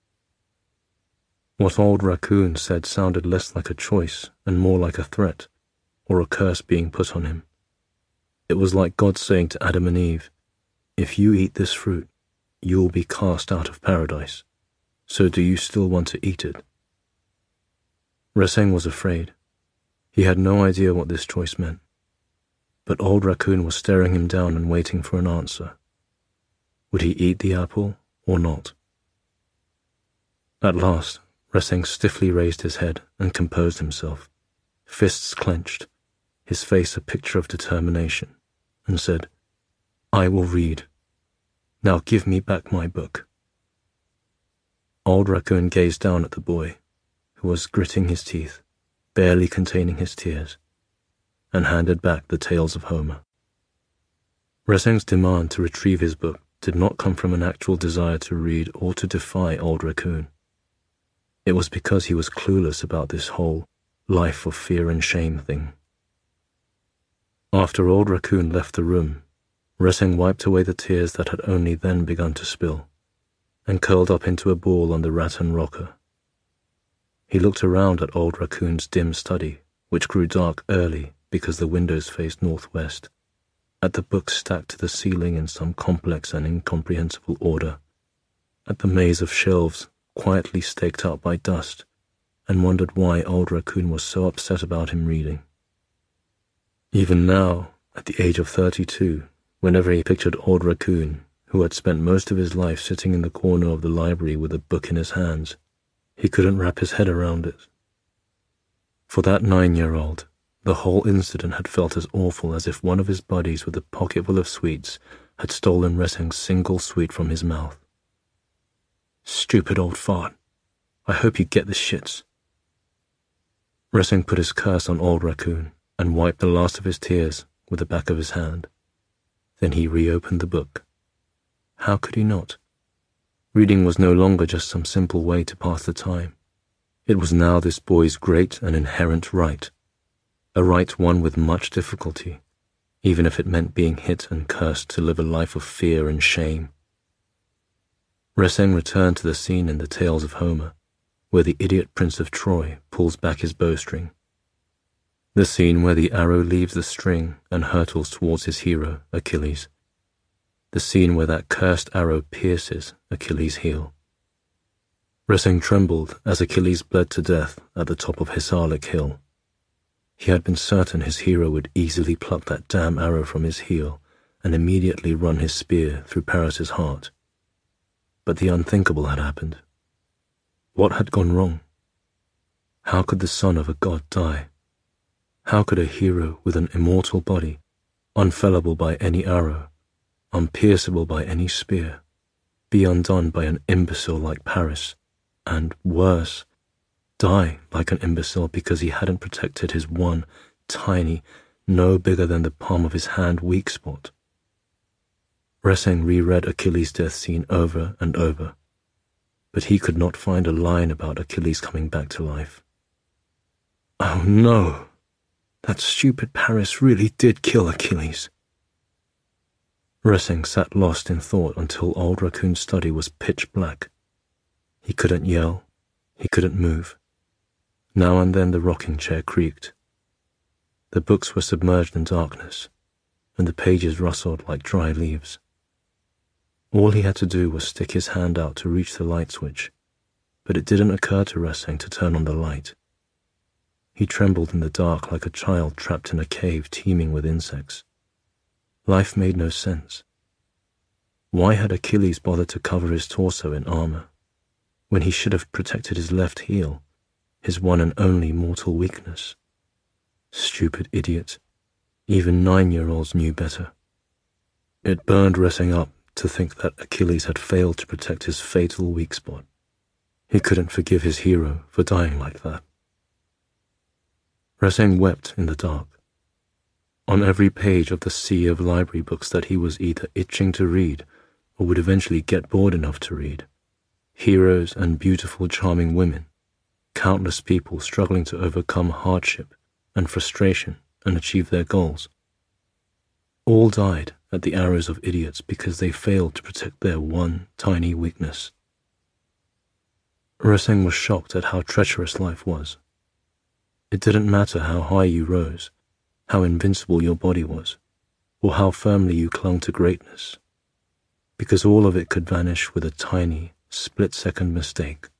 What Old Raccoon said sounded less like a choice and more like a threat, or a curse being put on him. It was like God saying to Adam and Eve, "If you eat this fruit, you will be cast out of paradise. So do you still want to eat it?" Ressing was afraid. He had no idea what this choice meant. But Old Raccoon was staring him down and waiting for an answer. Would he eat the apple or not? At last, Ressing stiffly raised his head and composed himself, fists clenched, his face a picture of determination, and said, "I will read. Now give me back my book." Old Raccoon gazed down at the boy, who was gritting his teeth, barely containing his tears, and handed back The Tales of Homer. Ressing's demand to retrieve his book did not come from an actual desire to read or to defy Old Raccoon. It was because he was clueless about this whole life of fear and shame thing. After Old Raccoon left the room, Ressing wiped away the tears that had only then begun to spill, and curled up into a ball on the rattan rocker. He looked around at Old Raccoon's dim study, which grew dark early because the windows faced northwest, at the books stacked to the ceiling in some complex and incomprehensible order, at the maze of shelves quietly staked out by dust, and wondered why Old Raccoon was so upset about him reading. Even now, at the age of thirty-two, whenever he pictured Old Raccoon, who had spent most of his life sitting in the corner of the library with a book in his hands, he couldn't wrap his head around it. For that nine-year-old, the whole incident had felt as awful as if one of his buddies with a pocketful of sweets had stolen Ressing's single sweet from his mouth. Stupid old fart. I hope you get the shits. Ressing put his curse on Old Raccoon and wiped the last of his tears with the back of his hand. Then he reopened the book. How could he not? Reading was no longer just some simple way to pass the time. It was now this boy's great and inherent right. A right won with much difficulty, even if it meant being hit and cursed to live a life of fear and shame. Ressing returned to the scene in The Tales of Homer, where the idiot Prince of Troy pulls back his bowstring. The scene where the arrow leaves the string and hurtles towards his hero, Achilles. The scene where that cursed arrow pierces Achilles' heel. Ressing trembled as Achilles bled to death at the top of Hissarlik Hill. He had been certain his hero would easily pluck that damn arrow from his heel and immediately run his spear through Paris's heart. But the unthinkable had happened. What had gone wrong? How could the son of a god die? How could a hero with an immortal body, unfellable by any arrow, unpierceable by any spear, be undone by an imbecile like Paris, and, worse, die like an imbecile because he hadn't protected his one, tiny, no bigger than the palm of his hand weak spot? Ressing reread Achilles' death scene over and over, but he could not find a line about Achilles coming back to life. Oh no! That stupid Paris really did kill Achilles. Ressing sat lost in thought until Old Raccoon's study was pitch black. He couldn't yell, he couldn't move. Now and then the rocking chair creaked. The books were submerged in darkness, and the pages rustled like dry leaves. All he had to do was stick his hand out to reach the light switch, but it didn't occur to Ressing to turn on the light. He trembled in the dark like a child trapped in a cave teeming with insects. Life made no sense. Why had Achilles bothered to cover his torso in armor, when he should have protected his left heel, his one and only mortal weakness? Stupid idiot. Even nine-year-olds knew better. It burned Ressing up to think that Achilles had failed to protect his fatal weak spot. He couldn't forgive his hero for dying like that. Ressing wept in the dark. On every page of the sea of library books that he was either itching to read or would eventually get bored enough to read, heroes and beautiful, charming women, countless people struggling to overcome hardship and frustration and achieve their goals. All died at the arrows of idiots because they failed to protect their one tiny weakness. Ressing was shocked at how treacherous life was. It didn't matter how high you rose, how invincible your body was, or how firmly you clung to greatness, because all of it could vanish with a tiny, split-second mistake.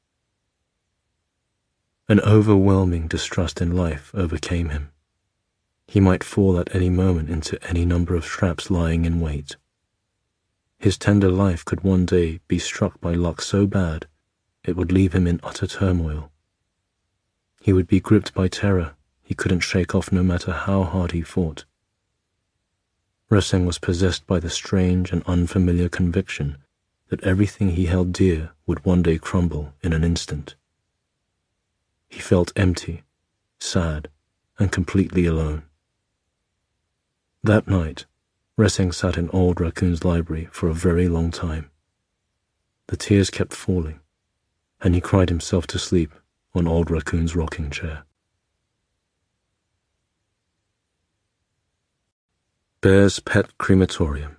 An overwhelming distrust in life overcame him. He might fall at any moment into any number of traps lying in wait. His tender life could one day be struck by luck so bad it would leave him in utter turmoil. He would be gripped by terror he couldn't shake off no matter how hard he fought. Ressing was possessed by the strange and unfamiliar conviction that everything he held dear would one day crumble in an instant. He felt empty, sad, and completely alone. That night, Ressing sat in Old Raccoon's library for a very long time. The tears kept falling, and he cried himself to sleep on Old Raccoon's rocking chair. Bear's Pet Crematorium.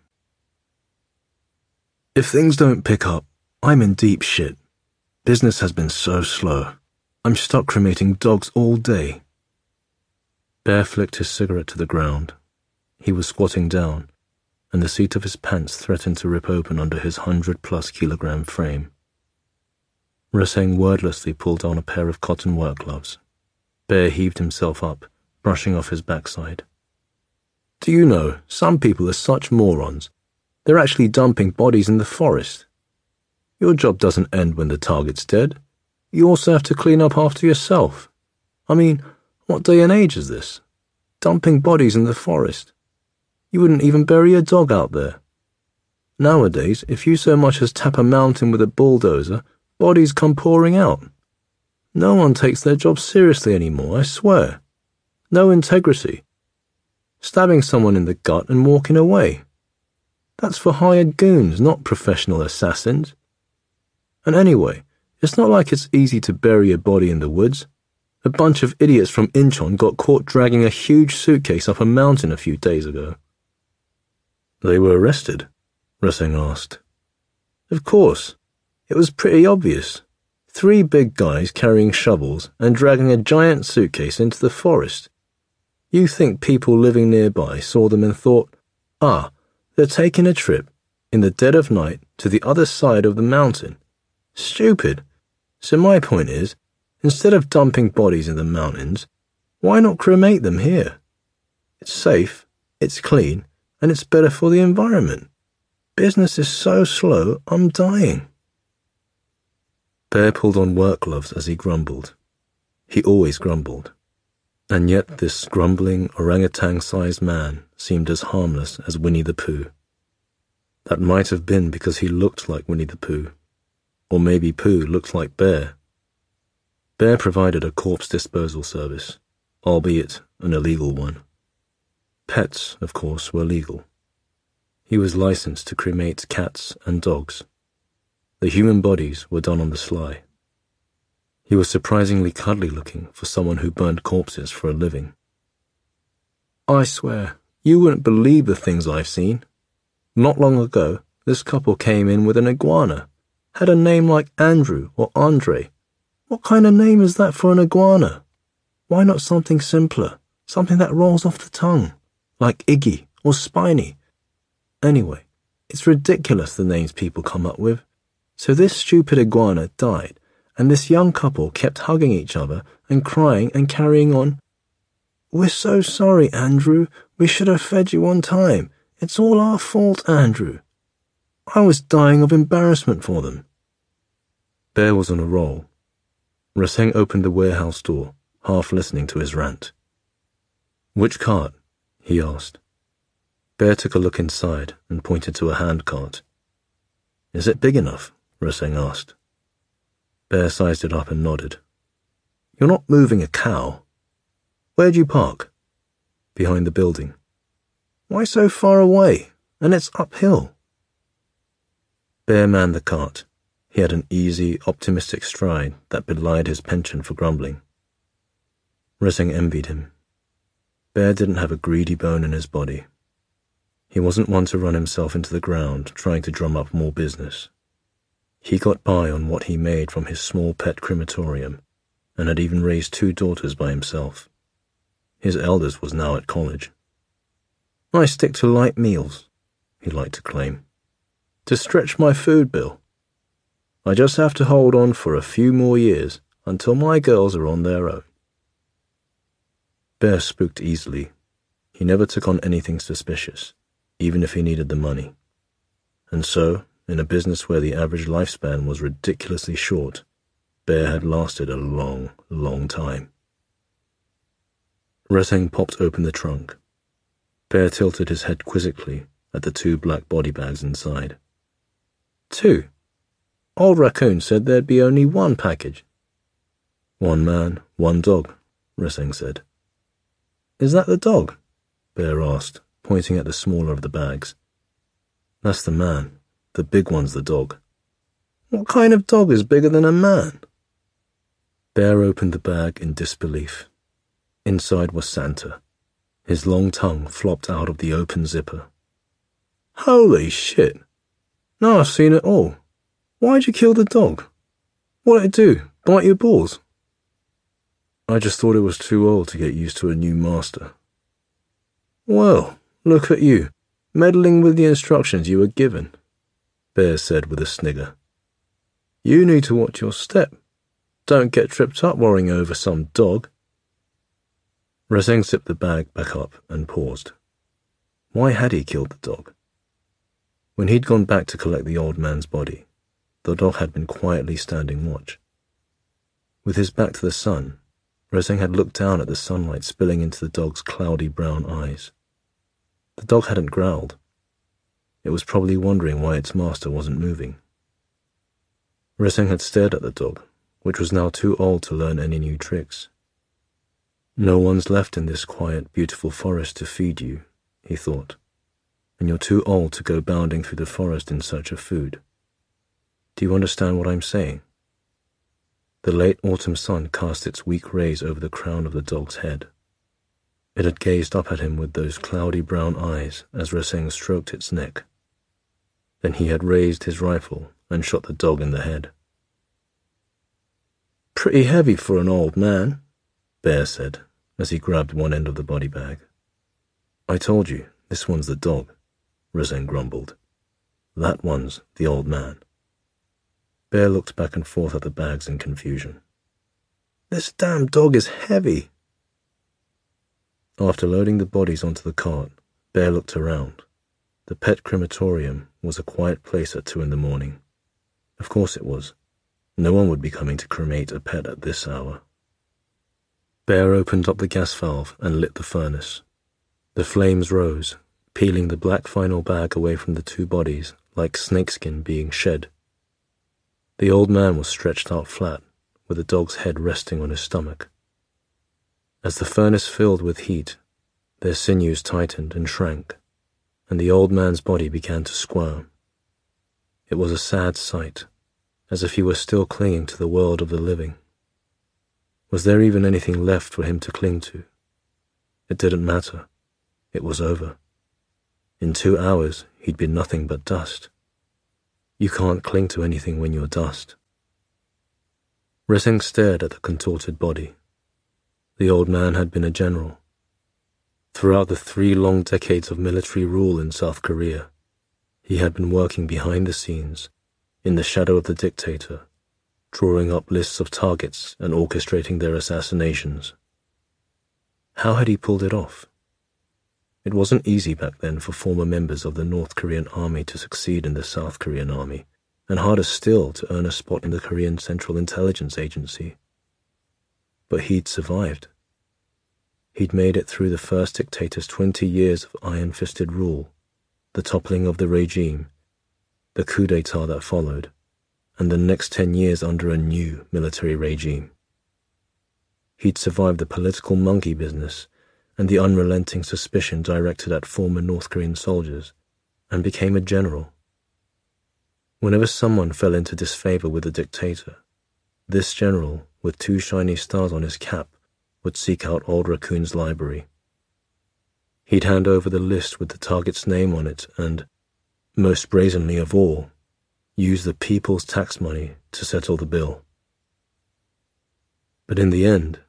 If things don't pick up, I'm in deep shit. Business has been so slow. I'm stuck cremating dogs all day. Bear flicked his cigarette to the ground. He was squatting down, and the seat of his pants threatened to rip open under his hundred-plus kilogram frame. Ressing wordlessly pulled on a pair of cotton work gloves. Bear heaved himself up, brushing off his backside. Do you know, some people are such morons. They're actually dumping bodies in the forest. Your job doesn't end when the target's dead. You also have to clean up after yourself. I mean, what day and age is this? Dumping bodies in the forest. You wouldn't even bury a dog out there. Nowadays, if you so much as tap a mountain with a bulldozer, bodies come pouring out. No one takes their job seriously anymore, I swear. No integrity. Stabbing someone in the gut and walking away. That's for hired goons, not professional assassins. And anyway, it's not like it's easy to bury a body in the woods. A bunch of idiots from Incheon got caught dragging a huge suitcase up a mountain a few days ago. They were arrested? Ressing asked. Of course. It was pretty obvious. Three big guys carrying shovels and dragging a giant suitcase into the forest. You think people living nearby saw them and thought, ah, they're taking a trip, in the dead of night, to the other side of the mountain. Stupid. So my point is, instead of dumping bodies in the mountains, why not cremate them here? It's safe, it's clean, and it's better for the environment. Business is so slow, I'm dying. Bear pulled on work gloves as he grumbled. He always grumbled. And yet this grumbling orangutan-sized man seemed as harmless as Winnie the Pooh. That might have been because he looked like Winnie the Pooh, or maybe Pooh looked like Bear. Bear provided a corpse disposal service, albeit an illegal one. Pets, of course, were legal. He was licensed to cremate cats and dogs. The human bodies were done on the sly. He was surprisingly cuddly looking for someone who burned corpses for a living. I swear, you wouldn't believe the things I've seen. Not long ago, this couple came in with an iguana. Had a name like Andrew or Andre. What kind of name is that for an iguana? Why not something simpler, something that rolls off the tongue, like Iggy or Spiny? Anyway, it's ridiculous the names people come up with. So this stupid iguana died, and this young couple kept hugging each other and crying and carrying on. We're so sorry, Andrew. We should have fed you on time. It's all our fault, Andrew. I was dying of embarrassment for them. Bear was on a roll. Reseng opened the warehouse door, half listening to his rant. Which cart? He asked. Bear took a look inside and pointed to a hand cart. Is it big enough? Reseng asked. Bear sized it up and nodded. You're not moving a cow. Where'd you park? Behind the building. Why so far away? And it's uphill. Bear manned the cart. He had an easy, optimistic stride that belied his penchant for grumbling. Reseng envied him. Bear didn't have a greedy bone in his body. He wasn't one to run himself into the ground trying to drum up more business. He got by on what he made from his small pet crematorium, and had even raised two daughters by himself. His eldest was now at college. I stick to light meals, he liked to claim, to stretch my food bill. I just have to hold on for a few more years until my girls are on their own. Bear spooked easily. He never took on anything suspicious, even if he needed the money. And so, in a business where the average lifespan was ridiculously short, Bear had lasted a long, long time. Reseng popped open the trunk. Bear tilted his head quizzically at the two black body bags inside. Two? Old Raccoon said there'd be only one package. One man, one dog, Reseng said. Is that the dog? Bear asked, pointing at the smaller of the bags. That's the man. The big one's the dog. What kind of dog is bigger than a man? Bear opened the bag in disbelief. Inside was Santa. His long tongue flopped out of the open zipper. Holy shit! Now I've seen it all. Why'd you kill the dog? What'd it do? Bite your balls? I just thought it was too old to get used to a new master. Well, look at you, meddling with the instructions you were given, Bear said with a snigger. You need to watch your step. Don't get tripped up worrying over some dog. Reseng zipped the bag back up and paused. Why had he killed the dog? When he'd gone back to collect the old man's body, the dog had been quietly standing watch. With his back to the sun, Reseng had looked down at the sunlight spilling into the dog's cloudy brown eyes. The dog hadn't growled. It was probably wondering why its master wasn't moving. Reseng had stared at the dog, which was now too old to learn any new tricks. No one's left in this quiet, beautiful forest to feed you, he thought, and you're too old to go bounding through the forest in search of food. Do you understand what I'm saying? The late autumn sun cast its weak rays over the crown of the dog's head. It had gazed up at him with those cloudy brown eyes as Reseng stroked its neck. Then he had raised his rifle and shot the dog in the head. Pretty heavy for an old man, Bear said, as he grabbed one end of the body bag. I told you, this one's the dog, Reseng grumbled. That one's the old man. Bear looked back and forth at the bags in confusion. This damn dog is heavy. After loading the bodies onto the cart, Bear looked around. The pet crematorium was a quiet place at two in the morning. Of course it was. No one would be coming to cremate a pet at this hour. Bear opened up the gas valve and lit the furnace. The flames rose, peeling the black vinyl bag away from the two bodies like snakeskin being shed. The old man was stretched out flat, with the dog's head resting on his stomach. As the furnace filled with heat, their sinews tightened and shrank, and the old man's body began to squirm. It was a sad sight, as if he were still clinging to the world of the living. Was there even anything left for him to cling to? It didn't matter. It was over. In two hours, he'd been nothing but dust. You can't cling to anything when you're dust. Resing stared at the contorted body. The old man had been a general. Throughout the three long decades of military rule in South Korea, he had been working behind the scenes, in the shadow of the dictator, drawing up lists of targets and orchestrating their assassinations. How had he pulled it off? It wasn't easy back then for former members of the North Korean army to succeed in the South Korean army, and harder still to earn a spot in the Korean Central Intelligence Agency. But he'd survived. He'd made it through the first dictator's twenty years of iron-fisted rule, the toppling of the regime, the coup d'etat that followed, and the next ten years under a new military regime. He'd survived the political monkey business and the unrelenting suspicion directed at former North Korean soldiers, and became a general. Whenever someone fell into disfavor with the dictator, this general, with two shiny stars on his cap, would seek out old Raccoon's library. He'd hand over the list with the target's name on it and, most brazenly of all, use the people's tax money to settle the bill. But in the end,